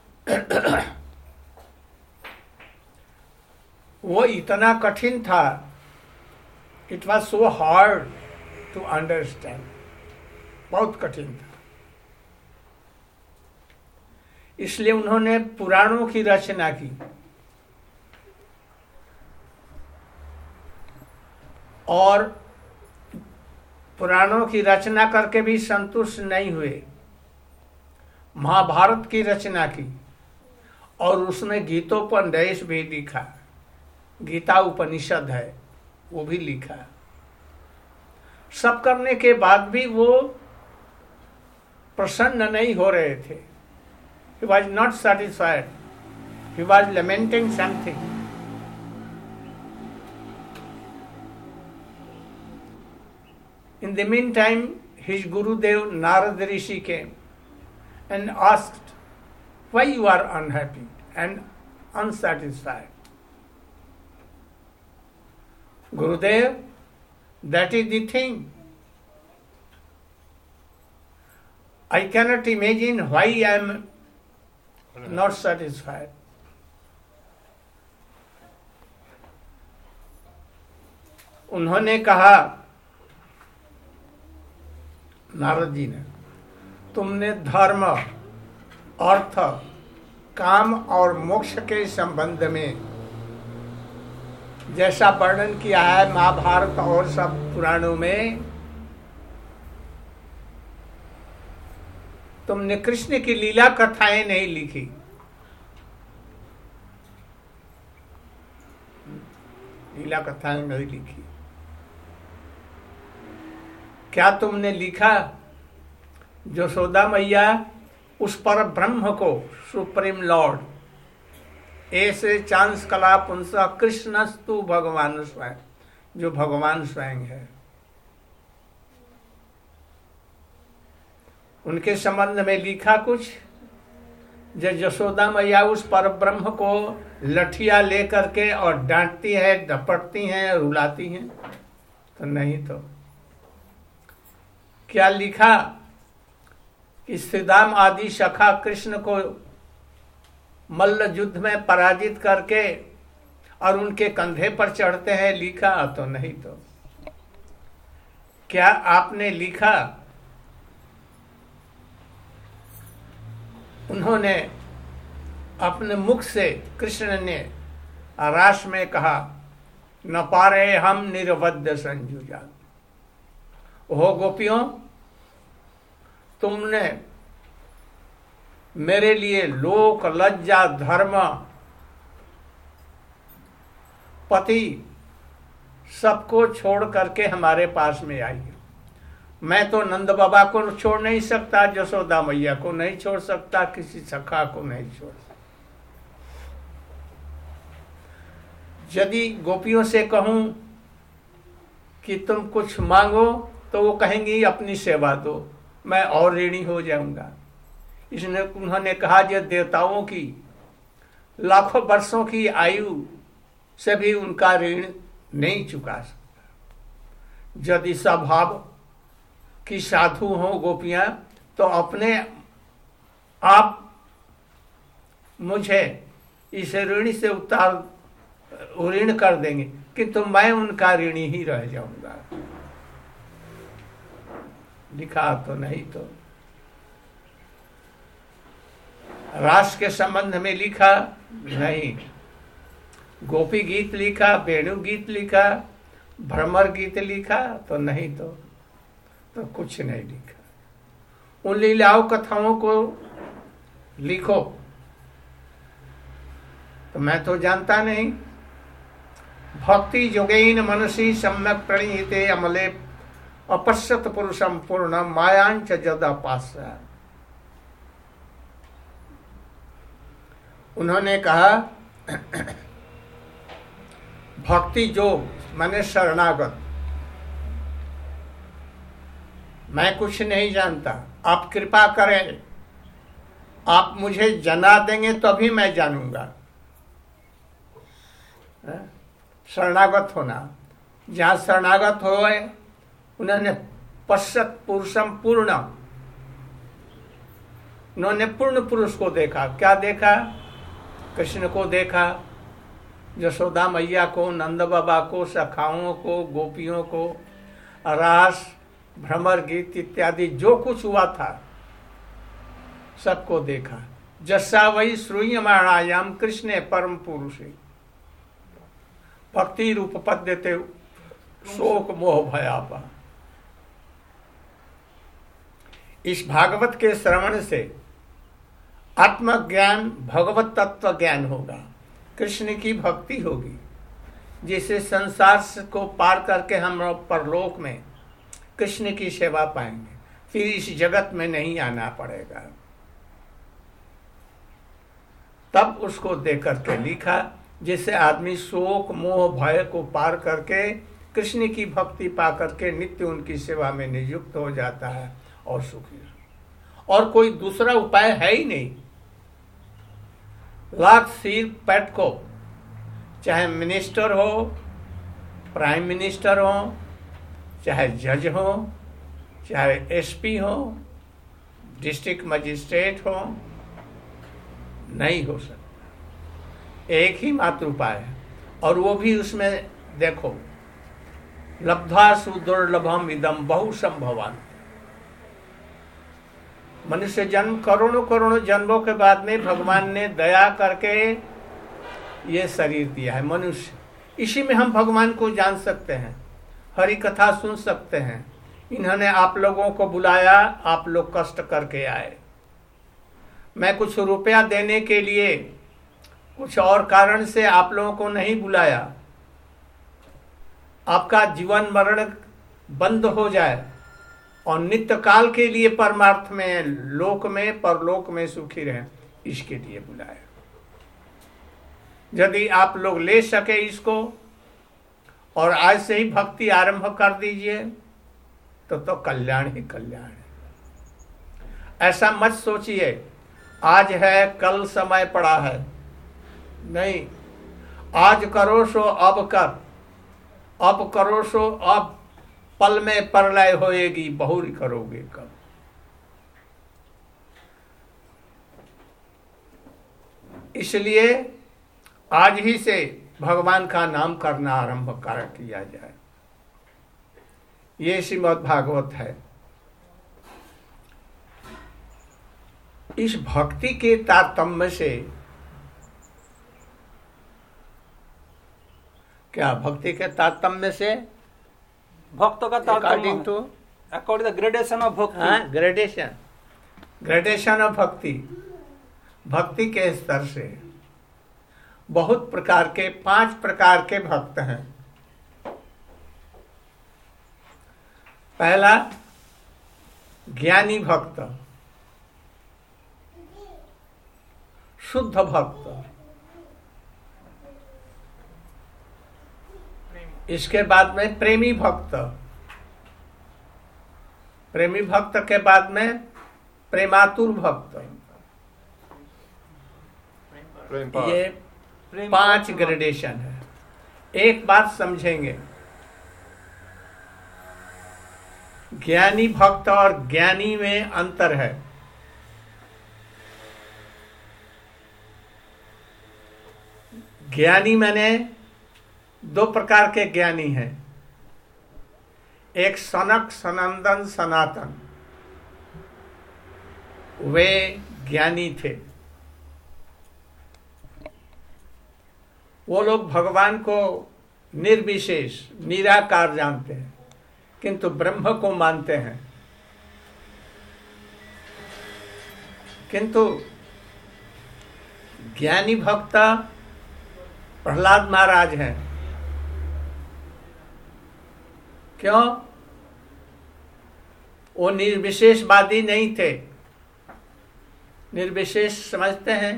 वो इतना कठिन था, it was so hard to understand, बहुत कठिन था। इसलिए उन्होंने पुराणों की रचना की और पुराणों की रचना करके भी संतुष्ट नहीं हुए, महाभारत की रचना की और उसमें गीतोपदेश भी लिखा। गीता उपनिषद है, वो भी लिखा। सब करने के बाद भी वो प्रसन्न नहीं हो रहे थे। He was not satisfied. He was lamenting something. In the meantime, his Gurudev Narad Rishi came and asked, why you are unhappy and unsatisfied? Gurudev, that is the thing. I cannot imagine why I am not satisfied. उन्होंने कहा, नारद जी ने, तुमने धर्म, अर्थ, काम और मोक्ष के संबंध में जैसा वर्णन किया है महाभारत और सब पुराणों में, तुमने कृष्ण की लीला कथाएं नहीं लिखी। लीला कथाएं नहीं लिखी। क्या तुमने लिखा यशोदा मैया उस पर ब्रह्म को, सुप्रीम लॉर्ड, ऐसे चांस कला पुंस कृष्णस्तु भगवान स्वयं, जो भगवान स्वयं है, उनके संबंध में लिखा कुछ? जो यशोदा मैया उस पर ब्रह्म को लठिया लेकर के और डांटती है, डपटती हैं, रुलाती हैं, तो नहीं। तो क्या लिखा कि श्रीदाम आदि सखा कृष्ण को मल्ल युद्ध में पराजित करके और उनके कंधे पर चढ़ते हैं, लिखा? तो नहीं। तो क्या आपने लिखा उन्होंने अपने मुख से, कृष्ण ने रास में कहा, न पारे हम निर्बद्ध संजुजा, हो गोपियों, तुमने मेरे लिए लोक लज्जा धर्म पति सबको छोड़ करके हमारे पास में आई। मैं तो नंद बाबा को छोड़ नहीं सकता, जसोदा मैया को नहीं छोड़ सकता, किसी सखा को नहीं छोड़ सकता। यदि गोपियों से कहूं कि तुम कुछ मांगो तो वो कहेंगी अपनी सेवा दो, मैं और ऋणी हो जाऊंगा। इसने उन्होंने कहा जो देवताओं की लाखों वर्षों की आयु से भी उनका ऋण नहीं चुका सकता। यदि स्वभाव की साधु हो गोपियां तो अपने आप मुझे इस ऋण से उतार ऋण कर देंगे, किंतु मैं उनका ऋणी ही रह जाऊंगा। लिखा तो नहीं तो रास के संबंध में लिखा नहीं, गोपी गीत लिखा, वेणु गीत लिखा, भ्रमर गीत लिखा तो नहीं तो तो कुछ नहीं लिखा। उन लीलाओं कथाओं को लिखो तो मैं तो जानता नहीं। भक्ति जोगेन मनसी सम्यक प्रणीते अमले अपश्यत पुरुषम पूर्ण मायांच जदा पास। उन्होंने कहा भक्ति जो माने शरणागत, मैं कुछ नहीं जानता, आप कृपा करें, आप मुझे जना देंगे तभी मैं जानूंगा। शरणागत होना, जहां शरणागत हो उन्होंने पश्चात पुरुषम पूर्ण, उन्होंने पूर्ण पुरुष को देखा। क्या देखा? कृष्ण को देखा, यशोदा मैया को, नंद बाबा को, सखाओं को, गोपियों को, रास भ्रमर गीत इत्यादि जो कुछ हुआ था सबको देखा। जस्सा वही श्रूयमाणायाम कृष्ण परम पुरुषे भक्ति रूप पद देते शोक मोह भयापा। इस भागवत के श्रवण से आत्मज्ञान भगवत तत्व ज्ञान होगा, कृष्ण की भक्ति होगी, जिसे संसार को पार करके हम परलोक में कृष्ण की सेवा पाएंगे, फिर इस जगत में नहीं आना पड़ेगा। तब उसको देख करके लिखा जिससे आदमी शोक मोह भय को पार करके कृष्ण की भक्ति पा करके नित्य उनकी सेवा में नियुक्त हो जाता है और सुखी। और कोई दूसरा उपाय है ही नहीं। लाख सिर पैट को, चाहे मिनिस्टर हो, प्राइम मिनिस्टर हो, चाहे जज हो, चाहे एसपी हो, डिस्ट्रिक्ट मजिस्ट्रेट हो, नहीं हो सकता। एक ही मात्र उपाय है, और वो भी उसमें देखो लब्धा सुदुर्लभम इदम बहु संभवान। मनुष्य जन्म करोड़ों करोड़ों जन्मों के बाद में भगवान ने दया करके ये शरीर दिया है मनुष्य। इसी में हम भगवान को जान सकते हैं, हरि कथा सुन सकते हैं। इन्होंने आप लोगों को बुलाया, आप लोग कष्ट करके आए। मैं कुछ रुपया देने के लिए, कुछ और कारण से आप लोगों को नहीं बुलाया। आपका जीवन मरण बंद हो जाए और नित्य काल के लिए परमार्थ में, लोक में, परलोक में सुखी रहें, इसके लिए बुलाया। यदि आप लोग ले सके इसको और आज से ही भक्ति आरंभ कर दीजिए तो तो कल्याण ही कल्याण है। ऐसा मत सोचिए आज है कल समय पड़ा है, नहीं। आज करो सो अब कर, अब करो सो अब, पल में प्रलय होएगी, बहुरी करोगे कब। इसलिए आज ही से भगवान का नाम करना आरंभ कर किया जाए। ये श्रीमद् भागवत है। इस भक्ति के तारतम्य से क्या, भक्ति के तारतम्य से भक्त का according to according to the gradation of bhakti. हाँ, ग्रेडेशन ग्रेडेशन ऑफ भक्ति, भक्ति के स्तर से बहुत प्रकार के, पांच प्रकार के भक्त हैं। पहला ज्ञानी भक्त, शुद्ध भक्त, इसके बाद में प्रेमी भक्त, प्रेमी भक्त के बाद में प्रेमातुर भक्त। ये पांच ग्रेडेशन है। एक बात समझेंगे, ज्ञानी भक्त और ज्ञानी में अंतर है। ज्ञानी मैंने दो प्रकार के ज्ञानी हैं, एक सनक सनंदन सनातन, वे ज्ञानी थे। वो लोग भगवान को निर्विशेष निराकार जानते हैं, किंतु ब्रह्म को मानते हैं। किंतु ज्ञानी भक्त प्रहलाद महाराज हैं। क्यों? वो निर्विशेषवादी नहीं थे। निर्विशेष समझते हैं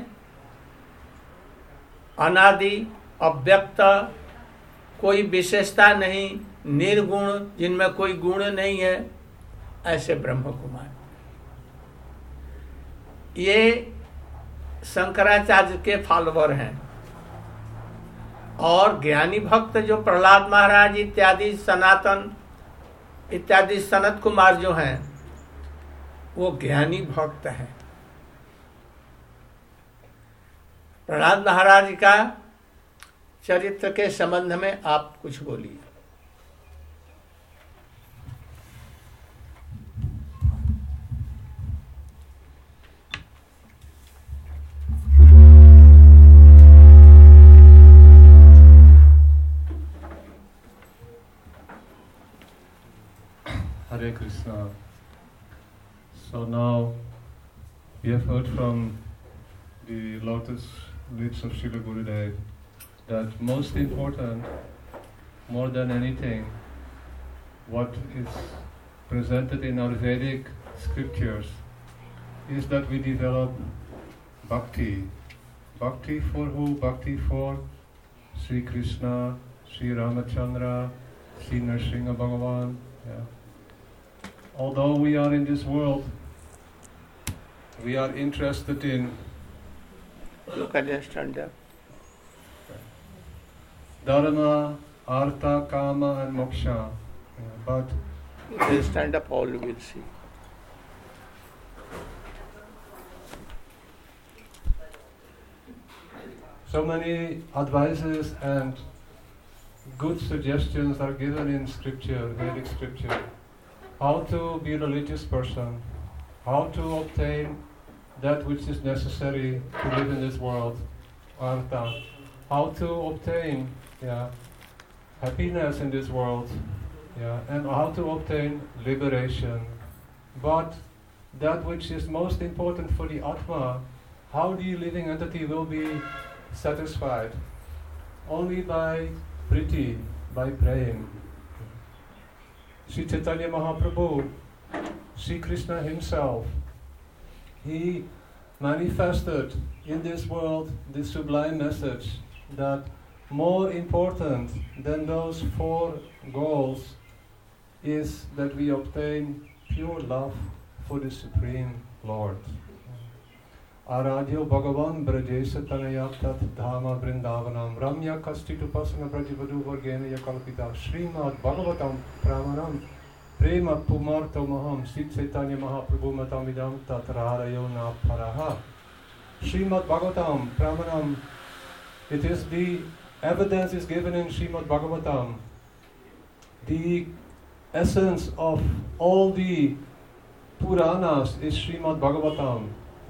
अनादि, अव्यक्त, कोई विशेषता नहीं, निर्गुण, जिनमें कोई गुण नहीं है, ऐसे ब्रह्म कुमार। ये शंकराचार्य के फॉलोवर हैं। और ज्ञानी भक्त जो प्रहलाद महाराज इत्यादि, सनातन इत्यादि सनत कुमार जो हैं, वो ज्ञानी भक्त हैं। प्रहलाद महाराज का चरित्र के संबंध में आप कुछ बोलिए। Hare Krishna. So now we have heard from the lotus lips of Srila Gurudev that most important, more than anything, what is presented in our Vedic scriptures is that we develop bhakti. Bhakti for who? Bhakti for Sri Krishna, Sri Ramachandra, Sri Nrsimha Bhagavan. Yeah. Although we are in this world, we are interested in You can just stand up. dharma, artha, kama and moksha. Yeah, but If you stand up, all you will see. so many advices and good suggestions are given in scripture, Vedic scripture. How to be a religious person, how to obtain that which is necessary to live in this world, artha, how to obtain yeah, happiness in this world, yeah, and how to obtain liberation. But that which is most important for the Atma, how the living entity will be satisfied? Only by priti, by praying. Sri Chaitanya Mahaprabhu, Sri Krishna himself, he manifested in this world this sublime message that more important than those four goals is that we obtain pure love for the Supreme Lord. Aradhyo Bhagavan Brajesa Tanaya Tat Dhama Vrindavanam Ramya Kastitu Pasana Brajavadu Vargena Yakalpita Srimad Bhagavatam Pramanam Prema Pumarto Maham Sri Chaitanya Mahaprabhu Matamidam Tatrarayo Na Paraha. Srimad Bhagavatam Pramanam, it is the evidence is given in Srimad Bhagavatam. The essence of all the Puranas is Srimad Bhagavatam.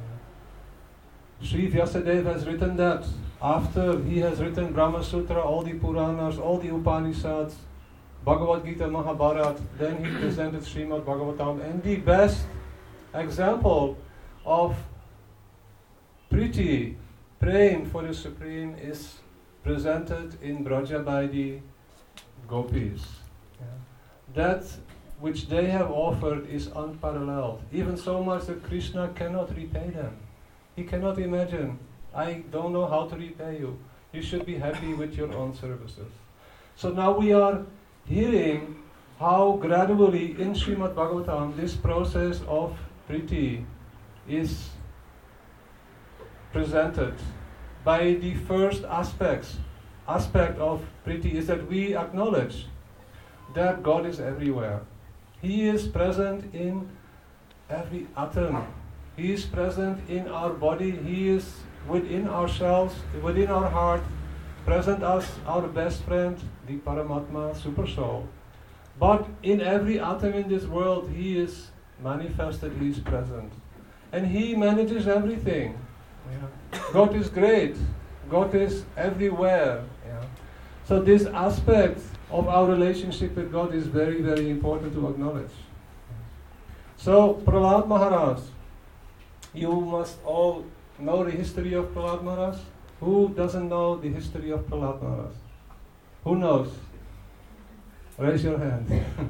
Sri Vyasadeva has written that after he has written Brahma Sutra, all the Puranas, all the Upanishads, Bhagavad Gita, Mahabharata, then he presented Srimad Bhagavatam, and the best example of Priti, praying for the Supreme, is presented in Braja by the Gopis. Yeah. That which they have offered is unparalleled, even so much that Krishna cannot repay them. He cannot imagine, I don't know how to repay you. You should be happy with your own services. So now we are hearing how gradually in Srimad Bhagavatam this process of Priti is presented. By the first aspects, aspect of Priti is that we acknowledge that God is everywhere. He is present in every atom. He is present in our body. He is within ourselves, within our heart, present as our best friend, the Paramatma Super Soul. But in every atom in this world, He is manifested, He is present. And He manages everything. Yeah. God is great. God is everywhere. Yeah. So this aspect of our relationship with God is very, very important to acknowledge. So Prahlad Maharaj, you must all know the history of Prahlad Maharaj. Who doesn't know the history of Prahlad Maharaj? Who knows? Raise your hand.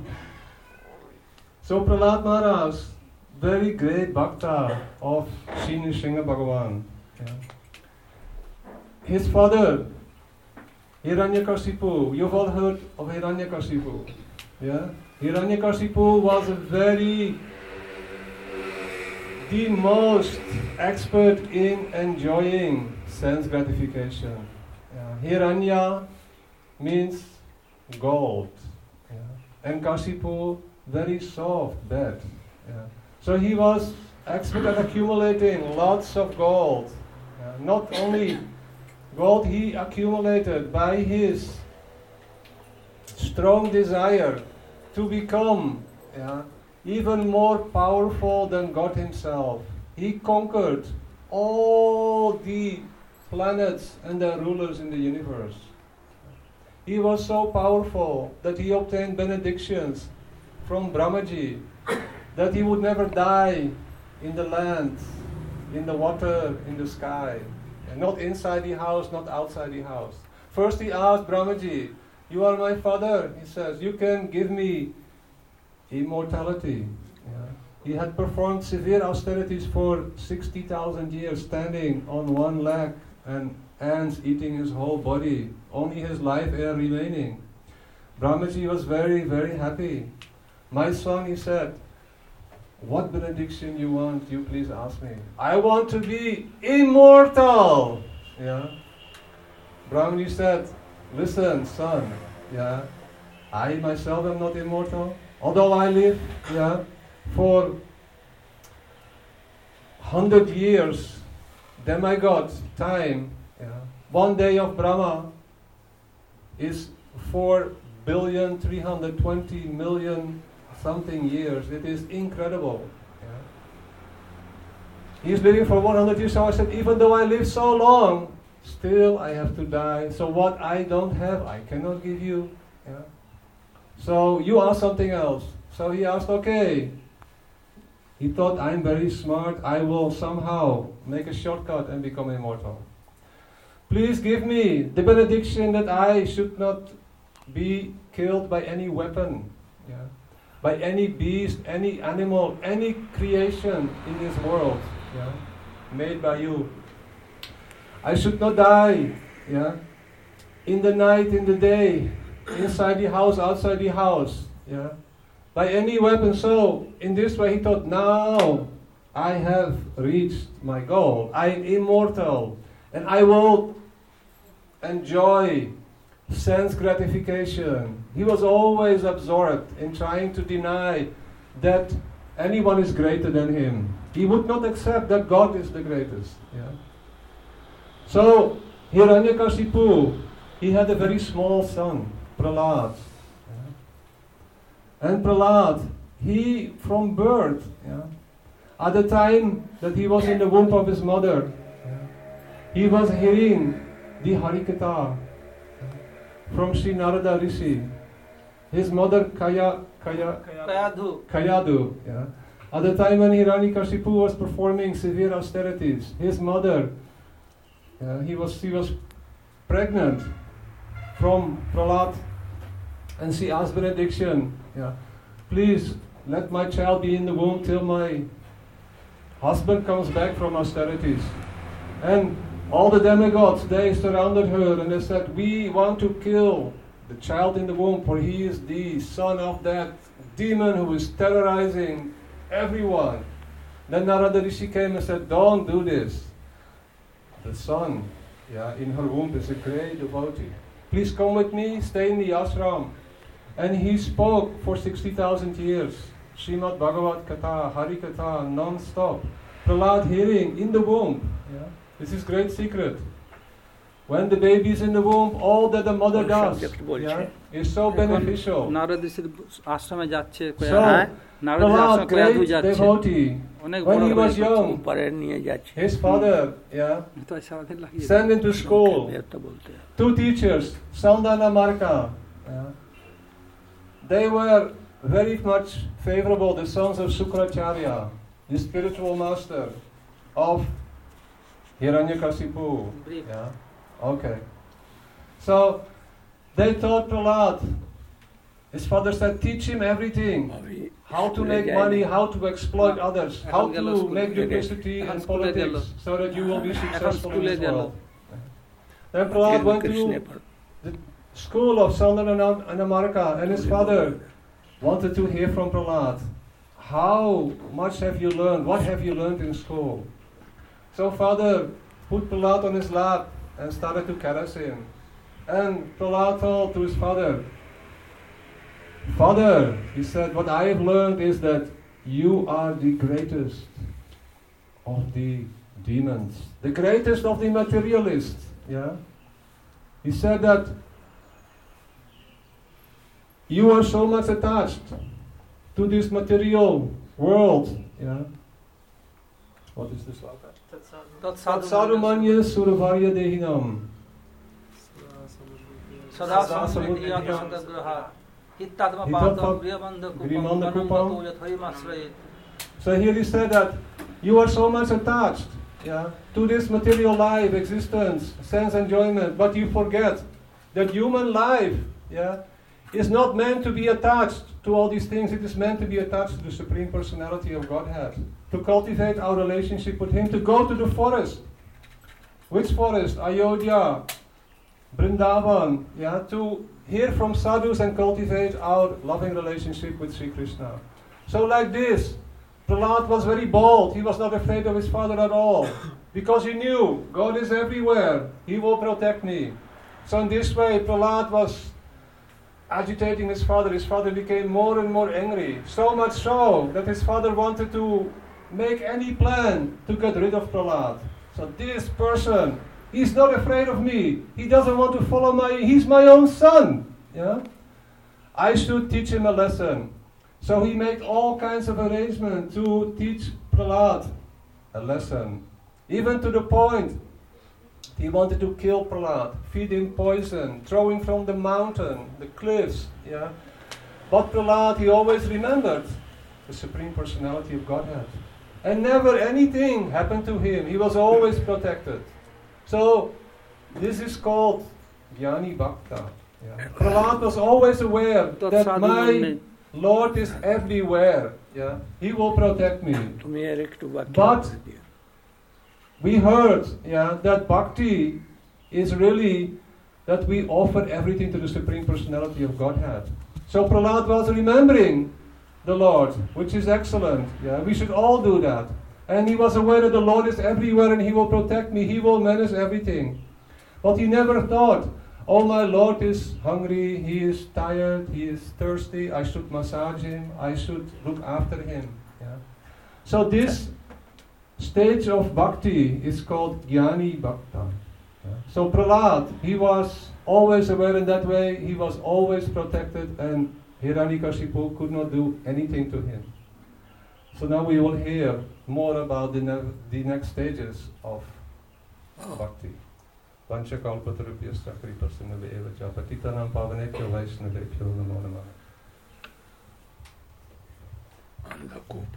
So Prahlad Maharaj, very great bhakta of Shri Nrsimha Bhagavan. Yeah. His father, Hiranyakashipu, you've all heard of Hiranyakashipu. Yeah? Hiranyakashipu was a very, the most expert in enjoying sense gratification. Yeah. Hiranya means gold. Yeah. And Kashipu, very soft bed. Yeah. So he was expert at accumulating lots of gold. Yeah. Not only gold he accumulated by his strong desire to become yeah, even more powerful than God himself. He conquered all the planets and their rulers in the universe. He was so powerful that he obtained benedictions from Brahmaji that he would never die in the land, in the water, in the sky. And not inside the house, not outside the house. First he asked Brahmaji, you are my father. He says, you can give me immortality. Yeah. He had performed severe austerities for sixty thousand years, standing on one leg and ants eating his whole body, only his life air remaining. Brahmaji was very, very happy. My son, he said, what benediction you want, you please ask me. I want to be immortal. Yeah. Brahmaji said, listen, son, yeah, I myself am not immortal. Although I live yeah, for hundred years, demigod time, yeah, one day of Brahma is four billion three hundred twenty million something years. It is incredible. Yeah. He's living for one hundred years, so I said, even though I live so long, still I have to die. So what I don't have, I cannot give you. Yeah. So you ask something else. So he asked, okay. He thought, I'm very smart, I will somehow make a shortcut and become immortal. Please give me the benediction that I should not be killed by any weapon. Yeah. By any beast, any animal, any creation in this world, yeah, made by you. I should not die, yeah, in the night, in the day, inside the house, outside the house, yeah, by any weapon. So, in this way he thought, now I have reached my goal. I am immortal, and I will enjoy sense gratification. He was always absorbed in trying to deny that anyone is greater than him. He would not accept that God is the greatest. Yeah. So, Hiranyakashipu, he had a very small son, Prahlad. Yeah. And Prahlad, he from birth, yeah, at the time that he was in the womb of his mother, yeah, he was hearing the Harikatha from Sri Narada Rishi. his mother Kaya, Kaya, Kayadhu. Kayadu, yeah. At the time when Hiranyakashipu was performing severe austerities, his mother, uh, he was she was pregnant from Prahlad, and she asked benediction, yeah, please let my child be in the womb till my husband comes back from austerities. And all the demigods, they surrounded her and they said, we want to kill the child in the womb, for he is the son of that demon who is terrorizing everyone. Then Narada Rishi came and said, don't do this. The son, yeah, in her womb is a great devotee. Please come with me, stay in the ashram. And he spoke for sixty thousand years. Srimad Bhagavad Katha, Hari Katha, non-stop. Prahlad hearing in the womb. Yeah. This is great secret. When the baby is in the womb, all that the mother does, yeah, is so beneficial. Narada Rishir ashrame jacche So, Prahlad, great devotee, when he was young, his father, yeah, sent him to school. Two teachers, Sandana Marka, yeah, they were very much favorable, the sons of Sukracharya, the spiritual master of Hiranyakashipu. Yeah. Okay. So they taught Prahlad. His father said, teach him everything. How to make money, how to exploit others, how to make duplicity and politics so that you will be successful in this world. Then Prahlad went to the school of Sandana Anamarka, and his father wanted to hear from Prahlad. How much have you learned? What have you learned in school? So father put Prahlad on his lap and started to caress him. And Prahlad told to his father, Father, he said, what I have learned is that you are the greatest of the demons, the greatest of the materialists. Yeah? He said that you are so much attached to this material world. Yeah? What is this like? Tatsadumanya Suravarya Dehinam. Sada Samriya So here he said that you are so much attached, yeah, to this material life, existence, sense enjoyment, but you forget that human life, yeah, is not meant to be attached to all these things. It is meant to be attached to the Supreme Personality of Godhead, to cultivate our relationship with Him, to go to the forest. Which forest? Ayodhya, Vrindavan, yeah, to hear from sadhus and cultivate our loving relationship with Sri Krishna. So like this, Prahlad was very bold. He was not afraid of his father at all, because he knew God is everywhere. He will protect me. So in this way, Prahlad was agitating his father. His father became more and more angry, so much so that his father wanted to make any plan to get rid of Prahlad. So this person, he's not afraid of me. He doesn't want to follow my, he's my own son. Yeah? I should teach him a lesson. So he made all kinds of arrangements to teach Prahlad a lesson. Even to the point, he wanted to kill Prahlad, feed him poison, throw him from the mountain, the cliffs. Yeah? But Prahlad, he always remembered the Supreme Personality of Godhead. And never anything happened to him. He was always protected. So, this is called Jnani Bhakta. Yeah. Prahlad was always aware that my Lord is everywhere. Yeah. He will protect me. But we heard, yeah, that Bhakti is really that we offer everything to the Supreme Personality of Godhead. So Prahlad was remembering the Lord, which is excellent. Yeah, we should all do that. And he was aware that the Lord is everywhere and He will protect me. He will manage everything. But he never thought, oh, my Lord is hungry, He is tired, He is thirsty, I should massage Him, I should look after Him. Yeah. So this stage of bhakti is called Jnani Bhakta. Yeah. So Prahlad, he was always aware in that way, he was always protected, and Hiranyakashipu could not do anything to him. So now we will hear more about the, ne- the next stages of bhakti. Vanchakalpatarupyascha kripasinave evacha patitanam pavanebhyo vaishnavebhyo namo namaha. अंधकूप।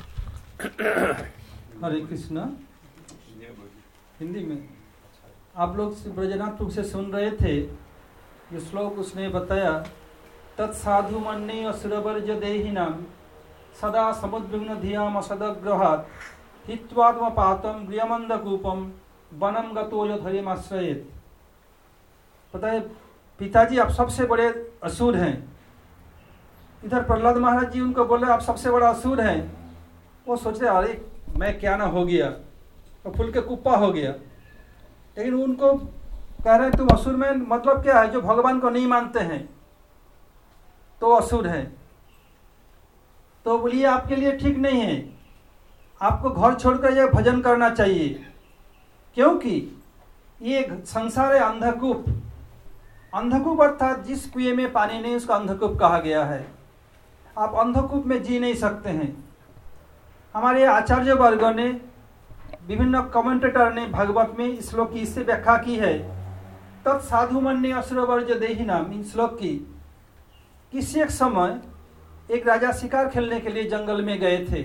हरे कृष्णा। हिंदी में आप लोग श्री ब्रजनाथ टूक से सुन रहे थे, ये श्लोक उसने बताया, तत्साधु मन्ये असुरवर्ज देहिनाम सदा समुद्विग्न धियाम असदग्रहात् हित्वात्म पातम गृहमंदकूपम वनम गतो यथरिमाश्रयेत्। पता है पिताजी आप सबसे बड़े असुर हैं। इधर प्रहलाद महाराज जी उनको बोले आप सबसे बड़ा असुर हैं। वो सोचते अरे मैं क्या ना हो गया, और फूल के कुप्पा हो गया। लेकिन उनको कह रहे हैं तुम असुर में मतलब क्या है, जो भगवान को नहीं मानते हैं तो असुर है। तो बोलिए आपके लिए ठीक नहीं है, आपको घर छोड़कर यह भजन करना चाहिए, क्योंकि ये संसार है अंधकूप। अंधकूप अर्थात जिस कुएं में पानी नहीं उसका अंधकूप कहा गया है। आप अंधकूप में जी नहीं सकते हैं। हमारे आचार्य वर्गों ने, विभिन्न कमेंटेटर ने भागवत में इस श्लोक की इससे व्याख्या की है, तत्साधु मन्ये असुरवर्ज देहिनाम। इन श्लोक की किसी एक समय एक राजा शिकार खेलने के लिए जंगल में गए थे।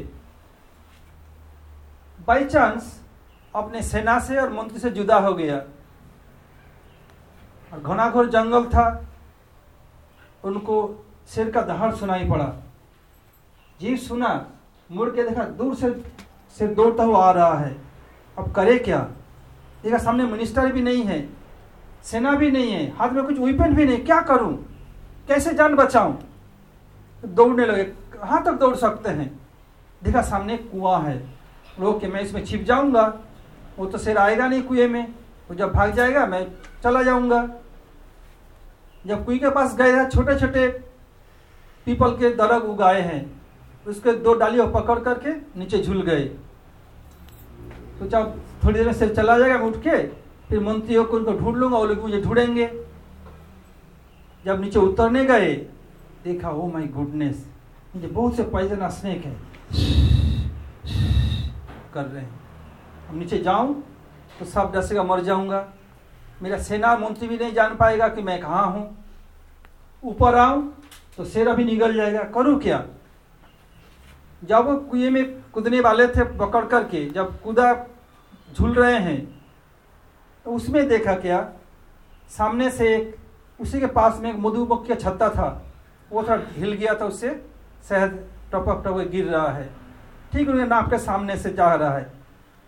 बाई चांस अपने सेना से और मंत्री से जुदा हो गया, और घनाघोर जंगल था। उनको सिर का दहाड़ सुनाई पड़ा। जी सुना, मुड़ के देखा दूर से सिर दौड़ता हुआ आ रहा है। अब करे क्या? देखा सामने मिनिस्टर भी नहीं है, सेना भी नहीं है, हाथ में कुछ वेपन भी नहीं, क्या करूं, कैसे जान बचाऊं? दौड़ने लगे। कहां तक दौड़ सकते हैं? देखा सामने कुआं है, रोक के मैं इसमें छिप जाऊंगा, वो तो सिर आएगा नहीं कुएं में, वो जब भाग जाएगा मैं चला जाऊंगा। जब कुएं के पास गए, छोटे छोटे पीपल के दरग उगाए हैं, उसके दो डालियों पकड़ करके नीचे झूल गए। तो जब थोड़ी देर में सिर चला जाएगा उठ के, फिर मंत्रियों को उनको ढूंढ लूंगा, वो लोग मुझे ढूंढेंगे। जब नीचे उतरने गए, देखा ओ माय गुडनेस, मुझे बहुत से पॉइजन स्नेक है कर रहे हैं। अब नीचे जाऊं तो सब डसेगा, मर जाऊंगा। मेरा सेना मंत्री भी नहीं जान पाएगा कि मैं कहाँ हूं। ऊपर आऊं तो शेर अभी निगल जाएगा, करूं क्या? जब वो कुएं में कूदने वाले थे पकड़ करके, जब कूदा झूल रहे हैं, तो उसमें देखा क्या, सामने से एक, उसी के पास में एक मधुमक्खी का छत्ता था, वो थोड़ा हिल गया था, उससे शहद टपक टपक गिर रहा है। ठीक उनके नाक के सामने से जा रहा है,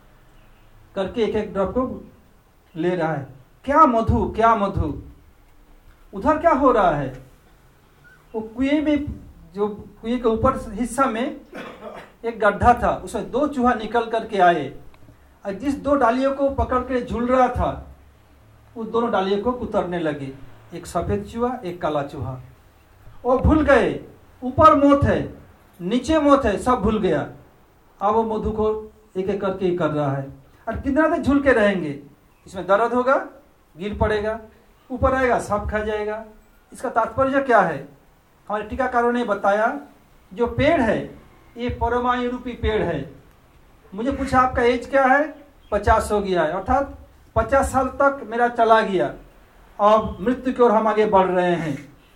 करके एक एक ड्रॉप को ले रहा है। क्या मधु, क्या मधु। उधर क्या हो रहा है, वो कुएं में, जो कुएं के ऊपर हिस्सा में एक गड्ढा था, उसमें दो चूहा निकल करके आए, और जिस दो डालियों को पकड़ के झूल रहा था, उस दोनों डालियों को कुतरने लगे। एक सफेद चूहा, एक काला चूहा। वो भूल गए ऊपर मौत है, नीचे मौत है, सब भूल गया। अब वो मधु को एक एक करके ही कर रहा है। और कितना देर झूल के रहेंगे? इसमें दर्द होगा, गिर पड़ेगा, ऊपर आएगा, सांप खा जाएगा। इसका तात्पर्य क्या है? हमारे टीकाकारों ने बताया, जो पेड़ है ये परमायु रूपी पेड़ है। मुझे पूछा आपका एज क्या है? पचास हो गया है, अर्थात पचास साल तक मेरा चला गया, अब मृत्यु की ओर हम आगे बढ़ रहे हैं।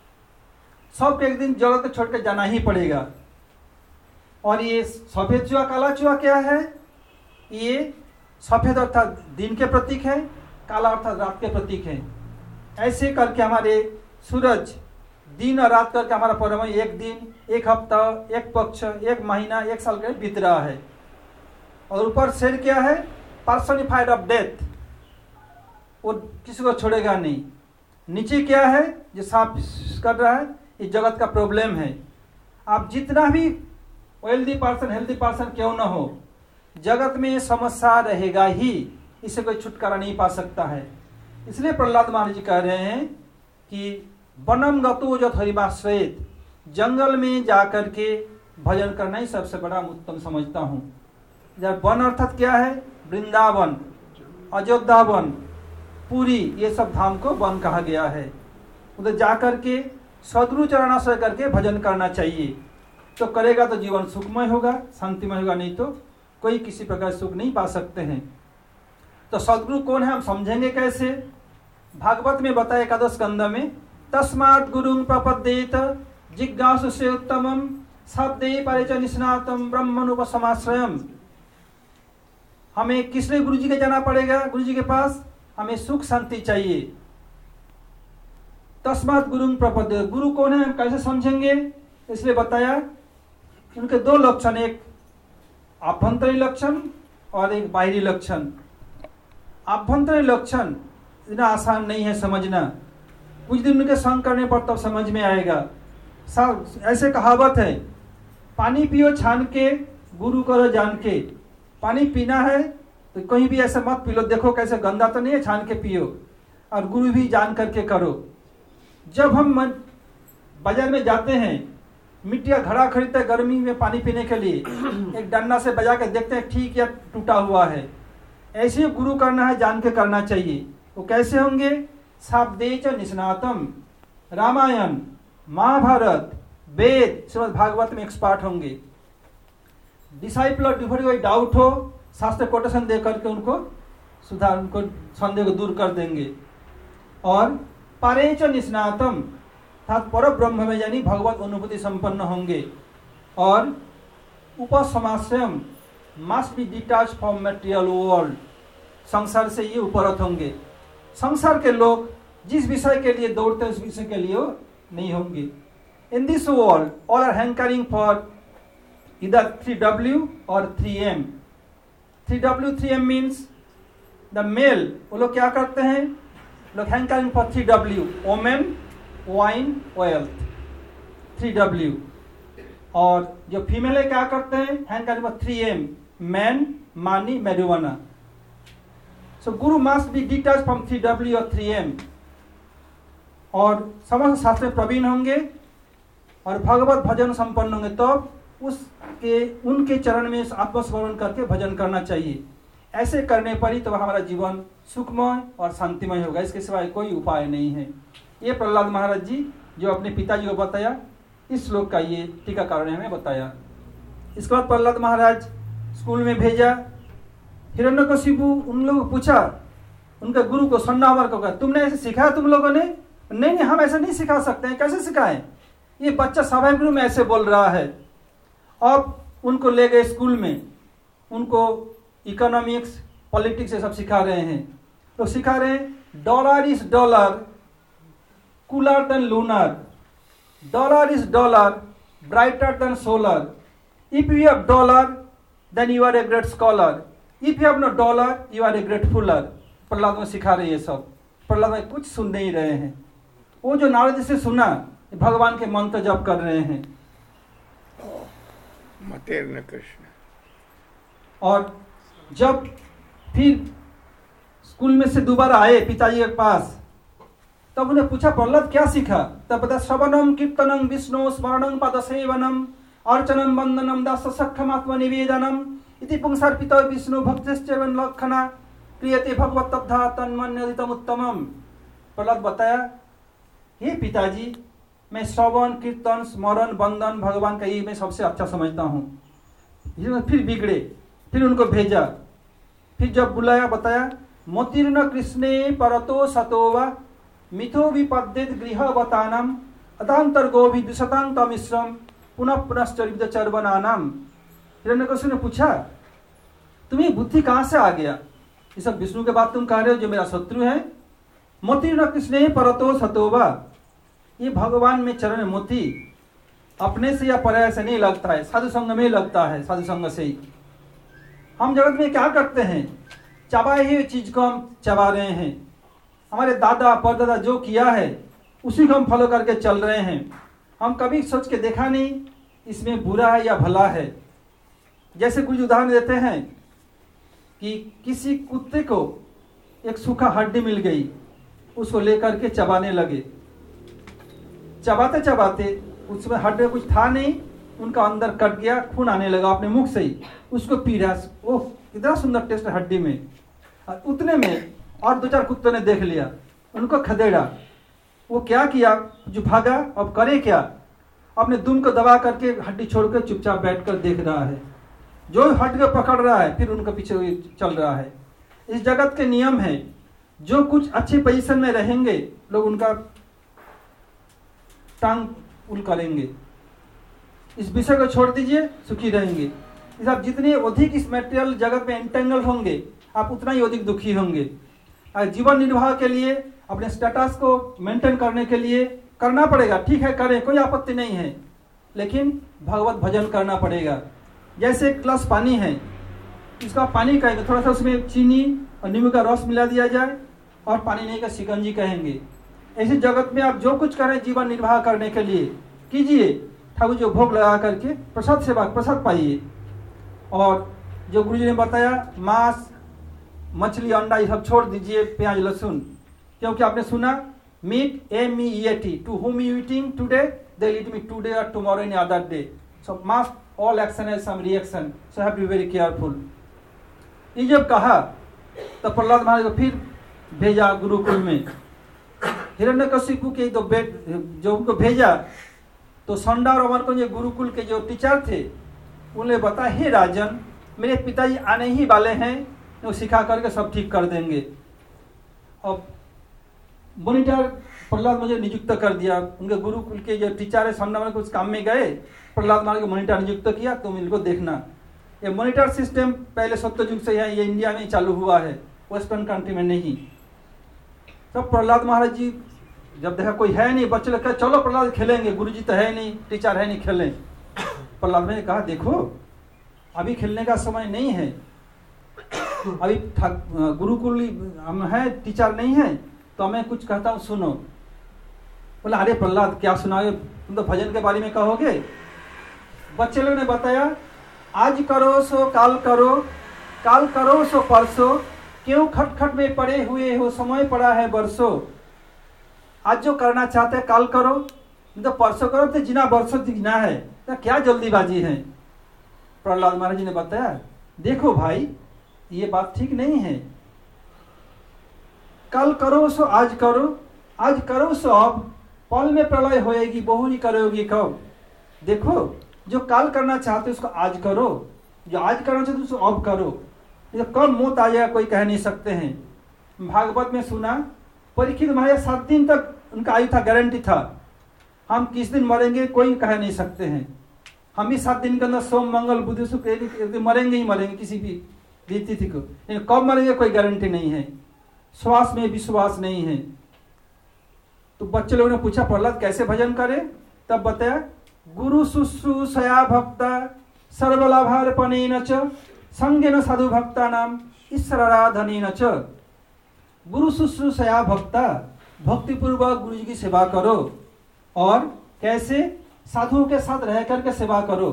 सबको एक दिन जगत छोड़ कर जाना ही पड़ेगा। और ये सफेद चूहा काला चूहा क्या है? ये सफेद अर्थात दिन के प्रतीक है, काला अर्थात रात के प्रतीक है। ऐसे करके हमारे सूरज दिन और रात करके हमारा परमायु एक दिन, एक हफ्ता, एक पक्ष, एक महीना, एक साल के बीत रहा है। और ऊपर शेर क्या है? पर्सोनिफाइड ऑफ डेथ, वो किसी को छोड़ेगा नहीं। नीचे क्या है? जो सांप कर रहा है, ये जगत का प्रॉब्लम है। आप जितना भी वेल्दी पर्सन, हेल्दी पर्सन क्यों ना हो, जगत में समस्या रहेगा ही, इससे कोई छुटकारा नहीं पा सकता है। इसलिए प्रहलाद महाराज जी कह रहे हैं कि वनम गतो यथ हरिमाश्रयेत्, जंगल में जाकर के भजन करना ही सबसे बड़ा उत्तम समझता हूँ। वन अर्थात क्या है? वृंदावन, अयोध्या वन, पुरी, ये सब धाम को वन कहा गया है। उधर जाकर के सदगुरु चरणाश्रय करके भजन करना चाहिए। तो करेगा तो जीवन सुखमय होगा, शांतिमय होगा, नहीं तो कोई किसी प्रकार सुख नहीं पा सकते हैं। तो सदगुरु कौन है हम समझेंगे कैसे? भागवत में बताया एकादश स्कंद में, तस्मात् गुरुं प्रपद्येत जिज्ञासु से उत्तमम शब्दे परे च निष्णातम ब्रह्मनुपसमाश्रयम। हमें किसलिए गुरु जी के जाना पड़ेगा? गुरु जी के पास हमें सुख शांति चाहिए। तस्मात् गुरुं प्रपद्ये। गुरु कौन है, हम कैसे समझेंगे? इसलिए बताया उनके दो लक्षण, एक आभ्यंतरीण लक्षण और एक बाहरी लक्षण। आभ्यंतरीण लक्षण इतना आसान नहीं है समझना, कुछ दिन उनके संग करने पर तब समझ में आएगा। ऐसे कहावत है, पानी पियो छान के, गुरु करो जान के। पानी पीना है तो कहीं भी ऐसे मत पी लो, देखो कैसे गंदा तो नहीं है, छान के पियो, और गुरु भी जान करके करो। जब हम बाजार में जाते हैं, मिट्टी का घड़ा खरीदते हैं गर्मी में पानी पीने के लिए, एक डंडा से बजा के देखते हैं ठीक या टूटा हुआ है। ऐसे गुरु करना है, जान के करना चाहिए। वो कैसे होंगे? शाब्दे च निष्णातम। रामायण, महाभारत, वेद, श्रीमद् भागवत में एक्सपर्ट होंगे। डिसाइपल और डिवोटी कोई डाउट हो, शास्त्र कोटेशन दे करके उनको सुधार, उनको संदेह को दूर कर देंगे। और परे च निष्णातम, अर्थात पर ब्रह्म में यानी भगवत अनुभूति संपन्न होंगे। और उपसमाश्रयम, must be detached from material world. संसार से ये उपरत होंगे। संसार के लोग जिस विषय के लिए दौड़ते हैं उस विषय के लिए नहीं होंगे। In this world all are hankering for इधर थ्री डब्ल्यू और three M. Three W three M means the male, वो लोग क्या करते हैं? लोग hankering for three W, women, wine, wealth, three W. और जो फीमेल है क्या करते हैं? Hankering for three M, man, money, marijuana. So guru must be detached from three W और थ्री एम। और समस्त शास्त्र में प्रवीण होंगे और भगवत भजन संपन्न होंगे, तो उसके उनके चरण में आत्मस्मरण करके भजन करना चाहिए। ऐसे करने पर ही तो हमारा जीवन सुखमय और शांतिमय होगा, इसके सिवाय कोई उपाय नहीं है। ये प्रहलाद महाराज जी जो अपने पिताजी को बताया, इस श्लोक का ये टीकाकार ने हमें बताया। इसके बाद प्रहलाद महाराज स्कूल में भेजा। हिरण्यकशिपु उन लोगों को पूछा, उनके गुरु को सन्नावर को कहा, तुमने ऐसे सिखाया तुम लोगों ने? नहीं नहीं, हम ऐसे नहीं सिखा सकते हैं। कैसे सिखाएं? ये बच्चा स्वाभाविक रूप में ऐसे बोल रहा है। अब उनको ले गए स्कूल में, उनको इकोनॉमिक्स, पॉलिटिक्स ये सब सिखा रहे हैं। तो सिखा रहे हैं dollar is dollar, cooler than lunar, dollar is dollar, brighter than solar, if you have dollar then you are a great scholar, if you have no dollar you are a great fooler. Prahlad में सिखा रहे हैं सब। प्रहलाद में कुछ सुन नहीं रहे हैं, वो जो नारद से सुना भगवान के मंत्र जप कर रहे हैं। मतेर्न कृष्ण। और जब फिर स्कूल में से दोबारा आए पिताजी के पास, तब उन्हें पूछा प्रहलाद क्या सीखा? तब बता, श्रवणम कीर्तनम विष्णु स्मरणम पद सेवनम अर्चनम वंदनम दास सख्यमात्म निवेदनम इति पुंसार्पित विष्णु भक्तिश्चैव लक्षणा क्रियते भगवत तद्धा तन्मन्यदितम उत्तमम। प्रहलाद बताया, हे पिताजी, मैं श्रवण, कीर्तन, स्मरण, वंदन भगवान का ये मैं सबसे अच्छा समझता हूँ। फिर बिगड़े, फिर उनको भेजा। फिर जब बुलाया बताया, मोतीर्ण कृष्णे परतो सतोवा मिथो विपद्येत गृहवतानाम अतांतर गोभि दुशतांग तमिश्रम पुनः पुनश्चरित चर्वनानाम। हिरण्यकशिपु ने पूछा, तुम्हें बुद्धि कहाँ से आ गया? ये सब विष्णु के बात तुम कह रहे हो जो मेरा शत्रु है। मोतीर्ण कृष्णे परतो सतोवा, ये भगवान में चरण मोती अपने से या पराया से नहीं लगता है, साधु संग में लगता है। साधु संग से ही हम जगत में क्या करते हैं? चबाए हुए चीज को हम चबा रहे हैं। हमारे दादा परदादा जो किया है उसी को हम फॉलो करके चल रहे हैं। हम कभी सोच के देखा नहीं इसमें बुरा है या भला है। जैसे कुछ उदाहरण देते हैं कि किसी कुत्ते को एक सूखा हड्डी मिल गई, उसको लेकर के चबाने लगे। चबाते चबाते उसमें हड्डी कुछ था नहीं, उनका अंदर कट गया, खून आने लगा अपने मुख से ही, उसको पी रहा। ओह इतना सुंदर टेस्ट है हड्डी में। और उतने में और दो चार कुत्तों ने देख लिया, उनको खदेड़ा। वो क्या किया? जो भागा। अब करे क्या? अपने दुम को दबा करके हड्डी छोड़कर चुपचाप बैठकर देख रहा है। जो हड्डी को पकड़ रहा है फिर उनके पीछे चल रहा है। इस जगत के नियम है, जो कुछ अच्छे पोजीशन में रहेंगे लोग उनका टांग उल करेंगे। इस विषय को छोड़ दीजिए, सुखी रहेंगे। इस आप जितने अधिक इस मेटेरियल जगत में एंटेंगल होंगे, आप उतना ही अधिक दुखी होंगे। और जीवन निर्वाह के लिए, अपने स्टेटस को मेंटेन करने के लिए करना पड़ेगा, ठीक है करें, कोई आपत्ति नहीं है, लेकिन भगवत भजन करना पड़ेगा। जैसे एक ग्लास पानी है, इसका पानी कहेंगे, थोड़ा सा उसमें चीनी और नींबू का रस मिला दिया जाए और पानी नहीं का शिकंजी कहेंगे। ऐसे जगत में आप जो कुछ करें जीवन निर्वाह करने के लिए कीजिए, ठाकुर जो भोग लगा करके प्रसाद सेवा प्रसाद पाइए। और जो गुरु जी ने बताया मांस मछली अंडा ये सब छोड़ दीजिए, प्याज लहसुन, क्योंकि आपने सुना meat M E A T to whom you eating today they eat me today और tomorrow in other day, so must all action has some reaction, so have to be very careful. ये जब कहा तो प्रहलाद महाराज को फिर भेजा गुरुकुल में। हिरण्यकशिपु के तो बेट जो उनको भेजा तो संडा और अमरकुंज गुरुकुल के जो टीचर थे उन्हें बताया, हे राजन मेरे पिताजी आने ही वाले हैं, वो सिखा करके सब ठीक कर देंगे। अब मॉनिटर प्रहलाद मुझे नियुक्त कर दिया, उनके गुरुकुल के जो टीचर है संडा कुछ काम में गए, प्रहलाद महाराज को मॉनिटर नियुक्त किया, तुम इनको देखना। ये मॉनिटर सिस्टम पहले सत्ययुग से है, ये इंडिया में चालू हुआ है, वेस्टर्न कंट्री में नहीं। तब प्रहलाद महाराज जी जब देखा कोई है नहीं, बच्चे लोग कहे चलो प्रहलाद खेलेंगे, गुरुजी तो है नहीं, टीचर है नहीं, खेलें। प्रहलाद ने कहा देखो अभी खेलने का समय नहीं है, अभी गुरुकुल हम है, टीचर नहीं है, तो मैं कुछ कहता हूँ सुनो। बोला अरे प्रहलाद क्या सुनाओगे, तुम तो भजन के बारे में कहोगे। बच्चे लोग ने बताया आज करो सो काल करो, काल करो सो परसों, क्यों खटखट में पड़े हुए हो, समय पड़ा है बरसों। आज जो करना चाहते हैं काल करो, तो परसों करो, तो जिना बरसों जिना है, तो क्या जल्दीबाजी है। प्रहलाद महाराज जी ने बताया देखो भाई ये बात ठीक नहीं है, कल करो सो आज करो, आज करो सो अब, पल में प्रलय होएगी, बहुरी करोगी कब। देखो जो काल करना चाहते उसको आज करो, जो आज करना चाहते उसको अब करो, ये कब मौत आ जाएगा कोई कह नहीं सकते हैं। भागवत में सुना परीक्षित महाराज सात दिन तक उनका आयु था, गारंटी था, हम किस दिन मरेंगे कोई कह नहीं सकते हैं। हम ही सात दिन के अंदर सोम मंगल बुध शुक्र मरेंगे ही मरेंगे किसी भी तिथि को, लेकिन कब मरेंगे कोई गारंटी नहीं है, श्वास में विश्वास नहीं है। तो बच्चे लोगों ने पूछा प्रहलाद कैसे भजन करे, तब बताया गुरु शुश्रूषया भक्ता सर्वलाभार्पणेन च संगेन साधु भक्ता नाम ईश्वराराधनेन च। गुरु शुश्रूषया भक्ता, भक्ति पूर्वक गुरु जी की सेवा करो, और कैसे साधुओं के साथ रह करके सेवा करो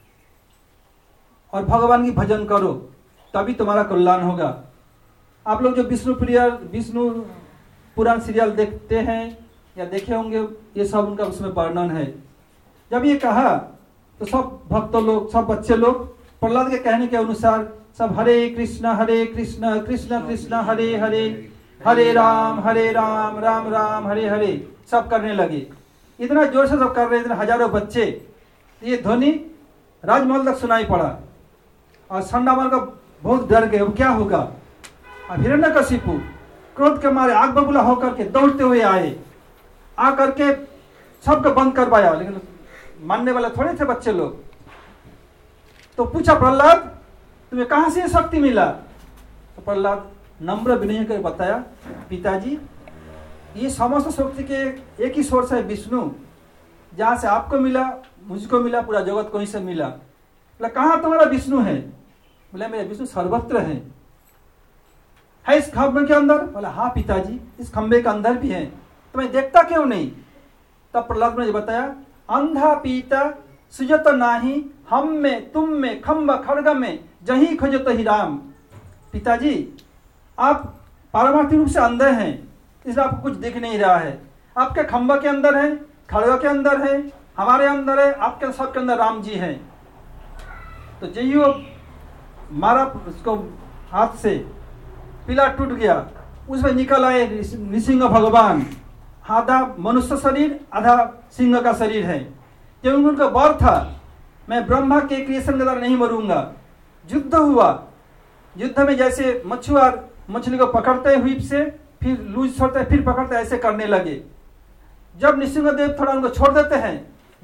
और भगवान की भजन करो, तभी तुम्हारा कल्याण होगा। आप लोग जो विष्णु प्रिय विष्णु पुराण सीरियल देखते हैं या देखे होंगे, ये सब उनका उसमें वर्णन है। जब ये कहा तो सब भक्त लोग, सब बच्चे लोग प्रहलाद के कहने के अनुसार सब हरे कृष्ण हरे कृष्ण कृष्ण कृष्ण हरे हरे, हरे राम हरे राम राम राम हरे हरे सब करने लगे। इतना जोर से सब कर रहे, इतने हजारों बच्चे, ये ध्वनि राजमहल तक सुनाई पड़ा और संडामल का बहुत डर गए, अब क्या होगा। अब हिरण्यकशिपु क्रोध के मारे आग बबूला होकर के दौड़ते हुए आए, आ करके सबको बंद करवाया, लेकिन मानने वाले थोड़े थे बच्चे लोग। तो पूछा प्रहलाद तुम्हें कहां से शक्ति मिला। तो प्रहलाद नम्र विनय कर बताया पिताजी ये समस्त शक्ति के एक ही सोर्स है विष्णु, जहां से आपको मिला मुझको मिला पूरा जगत को ही से मिला। बोला कहां तुम्हारा विष्णु है। बोला मेरे विष्णु सर्वत्र है, है इस खंबे के अंदर। बोला हाँ पिताजी इस खंबे के अंदर भी है, तो मैं देखता क्यों नहीं। तब प्रहलाद ने बताया अंधा पीता सुजत नाही, हम में तुम में खम्ब खड़ग में जही खोजत ही राम। पिताजी आप पारमार्थिक रूप से अंधे हैं, इसलिए आपको कुछ दिख नहीं रहा है। आपके खंबा के अंदर है, खड़गा के अंदर है, हमारे अंदर है, आपके सबके अंदर राम जी हैं। तो जही वो मारा उसको हाथ से, पीला टूट गया, उसमें निकल आए नृसिंह भगवान, आधा मनुष्य शरीर आधा सिंह का शरीर है। क्योंकि उनका वर था मैं ब्रह्मा के क्रिएशन के द्वारा नहीं मरूंगा। युद्ध हुआ, युद्ध में जैसे मछुआर मछली को पकड़ते हुई से फिर लूज छोड़ते फिर पकड़ते, ऐसे करने लगे। जब नृसिंह देव थोड़ा उनको छोड़ देते हैं,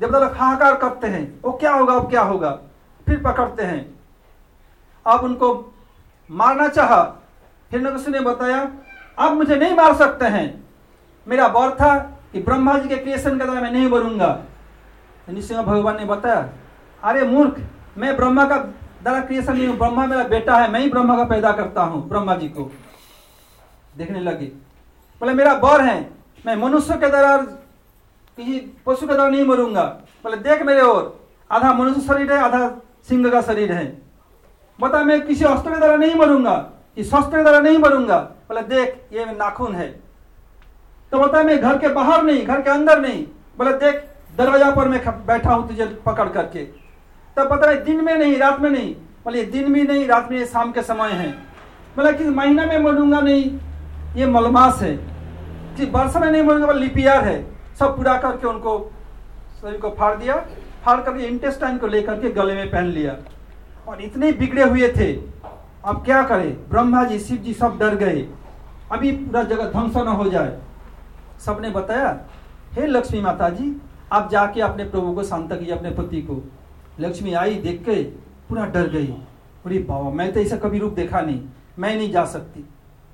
देवता लोग हाहाकार करते हैं, वो क्या होगा अब क्या होगा, फिर पकड़ते हैं। अब उनको मारना चाहा, हिरण्यकशिपु ने बताया अब मुझे नहीं मार सकते हैं, मेरा वर था कि ब्रह्मा जी के क्रिएशन के द्वारा मैं नहीं मरूंगा। नृसिंह भगवान ने बताया अरे मूर्ख, मैं ब्रह्मा का द्वारा क्रिएशन नहीं हूं, ब्रह्मा मेरा बेटा है, मैं ही ब्रह्मा का पैदा करता हूं। ब्रह्मा जी को देखने लगे, बोले मेरा वर है, मैं मनुष्य के द्वारा किसी पशु के द्वारा नहीं मरूंगा। बोले देख मेरे ओर, आधा मनुष्य शरीर है, आधा सिंह का शरीर है, बता मैं किसी अस्त्र के द्वारा नहीं मरूंगा, कि शस्त्र के द्वारा नहीं मरूंगा। बोले देख ये नाखून है। तो बता मैं घर के बाहर नहीं, घर के अंदर नहीं। बोले देख दरवाजा पर मैं बैठा हूं तुझे पकड़ करके। तब पता है दिन में नहीं, रात में नहीं। बोले दिन भी नहीं, रात में, शाम के समय है। बोला किस महीना में मरूंगा नहीं, ये मलमास है। कि वर्ष में नहीं मरूंगा, बोले लिपियार है। सब पूरा करके उनको शरीर को फाड़ दिया, फाड़ करके इंटेस्टाइन को लेकर के गले में पहन लिया। और इतने बिगड़े हुए थे, अब क्या करें, ब्रह्मा जी शिव जी सब डर गए, अभी पूरा जगह ध्वंस न हो जाए। सबने बताया हे लक्ष्मी माता जी, आप जाके अपने प्रभु को शांत कीजिए, अपने पति को। लक्ष्मी आई, देख के पूरा डर गई, अरे बाबा मैं तो ऐसा कभी रूप देखा नहीं, मैं नहीं जा सकती।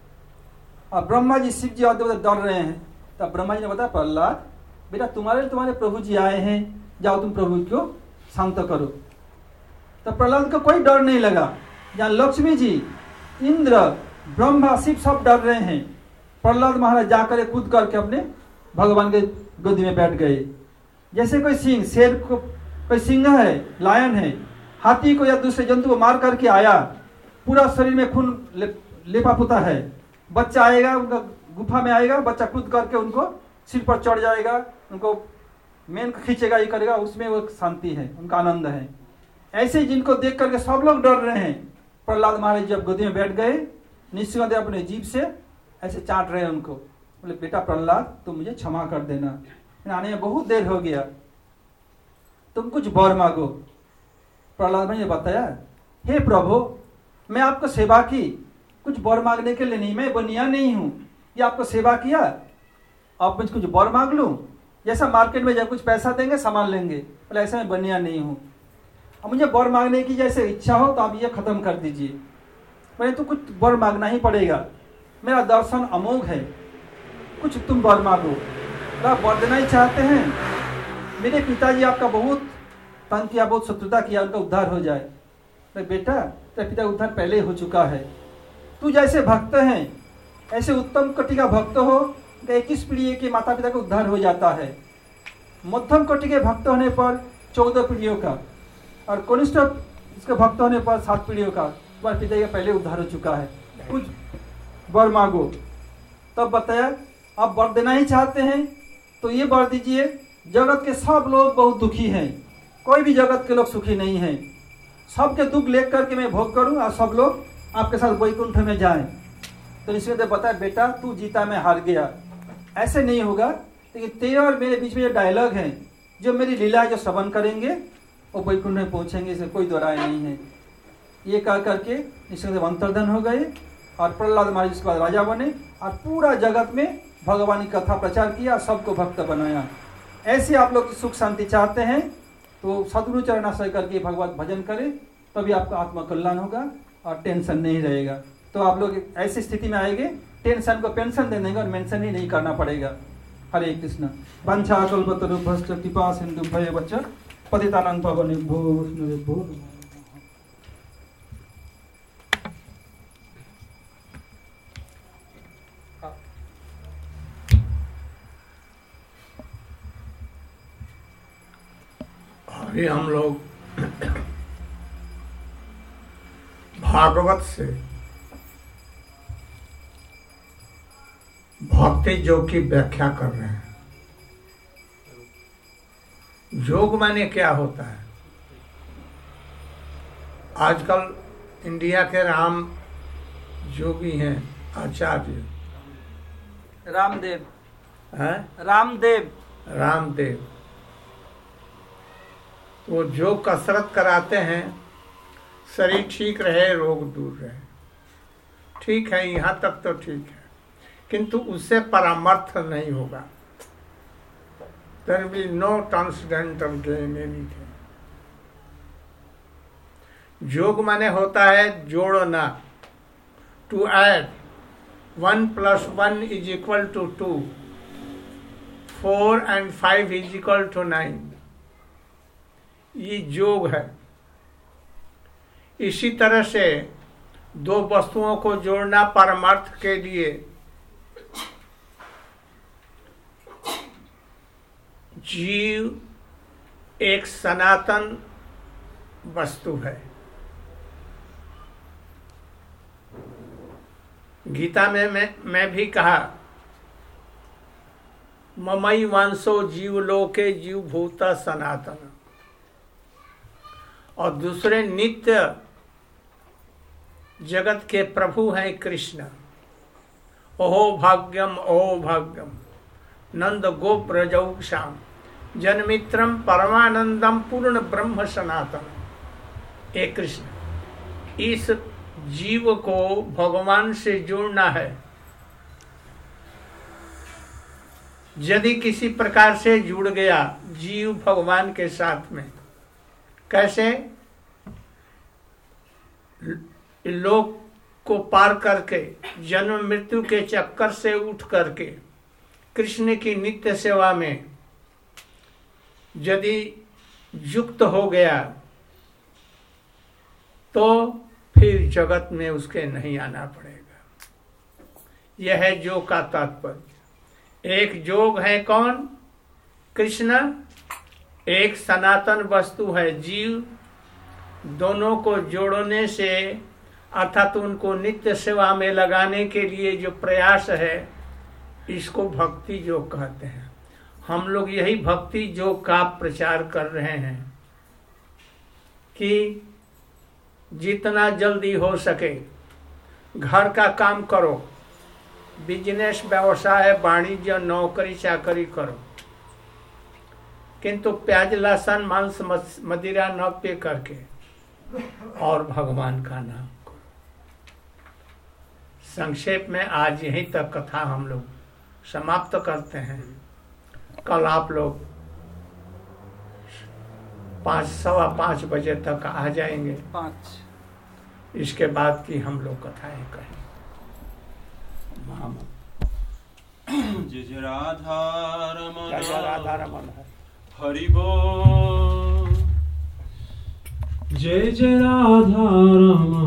और ब्रह्मा जी शिव जी और देवता डर रहे हैं। तब ब्रह्मा जी ने बताया प्रहलाद बेटा तुम्हारे तुम्हारे प्रभु जी आए हैं, जाओ तुम प्रभु को शांत करो। तब प्रहलाद को कोई डर नहीं लगा। जहाँ लक्ष्मी जी, इंद्र, ब्रह्मा, शिव सब डर रहे हैं, प्रहलाद महाराज जाकर कूद करके अपने भगवान के गोदी में बैठ गए। जैसे कोई सिंह, शेर को कोई सिंह है, लायन है, हाथी को या दूसरे जंतु को मार करके आया, पूरा शरीर में खून ले, लेपा पुता है, बच्चा आएगा उनका गुफा में आएगा, बच्चा कूद करके उनको सिर पर चढ़ जाएगा, उनको मेन को खींचेगा, ये करेगा, उसमें वो शांति है, उनका आनंद है। ऐसे जिनको देख करके सब लोग डर रहे हैं। प्रहलाद महाराज जब गोदी में बैठ गए, नृसिंहदेव अपने जीभ से ऐसे चाट रहे हैं उनको। बोले बेटा प्रहलाद तुम मुझे क्षमा कर देना, आने में बहुत देर हो गया, तुम कुछ वर मांगो। प्रहलाद ने बताया हे प्रभु मैं आपको सेवा की, कुछ वर मांगने के लिए नहीं, मैं बनिया नहीं हूं, ये आपको सेवा किया, आप मुझे कुछ वर मांग लूं, जैसा मार्केट में जब कुछ पैसा देंगे सामान लेंगे, बोले ऐसा मैं बनिया नहीं हूं, अब मुझे वर मांगने की जैसे इच्छा हो तो आप ये खत्म कर दीजिए। बोले तो कुछ वर मांगना ही पड़ेगा, मेरा दर्शन अमोघ है, कुछ तुम वर मांगो। आप वर देना ही चाहते हैं, मेरे पिताजी आपका बहुत तंग किया, बहुत शत्रुता किया, उनका उद्धार हो जाए। तो बेटा तेरा पिता उद्धार पहले हो चुका है, तू जैसे भक्त हैं ऐसे उत्तम कोटि का भक्त हो तो इक्कीस पीढ़ी के माता पिता का उद्धार हो जाता है, मध्यम कोटि के भक्त होने पर चौदह पीढ़ियों का, और कनिष्ठ इसके भक्त होने पर सात पीढ़ियों का, तुम्हारे पिता का पहले उद्धार हो चुका है, कुछ वर मांगो। तब बताया आप वर देना ही चाहते हैं तो ये वर दीजिए, जगत के सब लोग बहुत दुखी हैं, कोई भी जगत के लोग सुखी नहीं हैं, सबके दुख लेकर करके मैं भोग करूं और सब लोग आपके साथ वैकुंठ में जाएं। तो नृसिंहदेव बताया बेटा तू जीता मैं हार गया, ऐसे नहीं होगा, लेकिन तेरे और मेरे बीच में जो डायलॉग है, जो मेरी लीला जो श्रवण करेंगे वो वैकुंठ में पहुंचेंगे, इसमें कोई दो राय नहीं है। ये कह करके नृसिंहदेव अंतर्धन हो गए और प्रहलाद महाराज उसके बाद राजा बने और पूरा जगत में भगवान की कथा प्रचार किया, सबको भक्त बनाया। ऐसे आप लोग सुख शांति चाहते हैं तो सदगुरु चरणाश्रय करके भगवत भजन करें, तभी आपका आत्मा कल्याण होगा और टेंशन नहीं रहेगा। तो आप लोग ऐसी स्थिति में आएंगे, टेंशन को पेंशन दे देंगे और मेंशन ही नहीं करना पड़ेगा। हरे कृष्ण। वंशा कल्पतरुभ्यश्च कृपा सिन्धुभ्यश्च पतितानां पावनेभ्यो वैष्णवेभ्यो। अभी हम लोग भागवत से भक्ति योग की व्याख्या कर रहे हैं। योग माने क्या होता है? आजकल इंडिया के राम योगी हैं, आचार्य रामदेव हैं, रामदेव रामदेव, वो जो कसरत कराते हैं शरीर ठीक रहे, रोग दूर रहे, ठीक है, यहाँ तक तो ठीक है, किंतु उससे परामर्थ नहीं होगा। There will be no transcendental gain anything. जोग माने होता है जोड़ना, to add. One plus one is equal to two. Four and five is equal to nine. ये जोग है। इसी तरह से दो वस्तुओं को जोड़ना परमार्थ के लिए जीव एक सनातन वस्तु है। गीता में मैं, मैं भी कहा ममई वांसो जीवलोके जीव भूता सनातन, और दूसरे नित्य जगत के प्रभु हैं कृष्ण। ओहो भाग्यम ओहो भाग्यम नंद गोप रजौ श्याम जनमित्रम परमानंदम पूर्ण ब्रह्म सनातन। ए कृष्ण, इस जीव को भगवान से जोड़ना है। यदि किसी प्रकार से जुड़ गया जीव भगवान के साथ में, कैसे? लोक को पार करके, जन्म मृत्यु के चक्कर से उठ करके कृष्ण की नित्य सेवा में यदि युक्त हो गया तो फिर जगत में उसके नहीं आना पड़ेगा। यह है जोग का तात्पर्य। एक जोग है कौन? कृष्ण। एक सनातन वस्तु है जीव। दोनों को जोड़ने से अर्थात उनको नित्य सेवा में लगाने के लिए जो प्रयास है, इसको भक्ति योग कहते हैं। हम लोग यही भक्ति योग का प्रचार कर रहे हैं कि जितना जल्दी हो सके घर का काम करो, बिजनेस व्यवसाय वाणिज्य नौकरी चाकरी करो, किंतु प्याज लहसुन मांस मदिरा न पे करके और भगवान का नाम करो। संक्षेप में आज यहीं तक कथा हम लोग समाप्त करते हैं। कल आप लोग पाँच सवा पाँच बजे तक आ जाएंगे। पाँच इसके बाद की हम लोग कथाएं कहें। जय जय राधा रमन, जय जय राधा रमन हरि बोल। जय जय राधा रमन।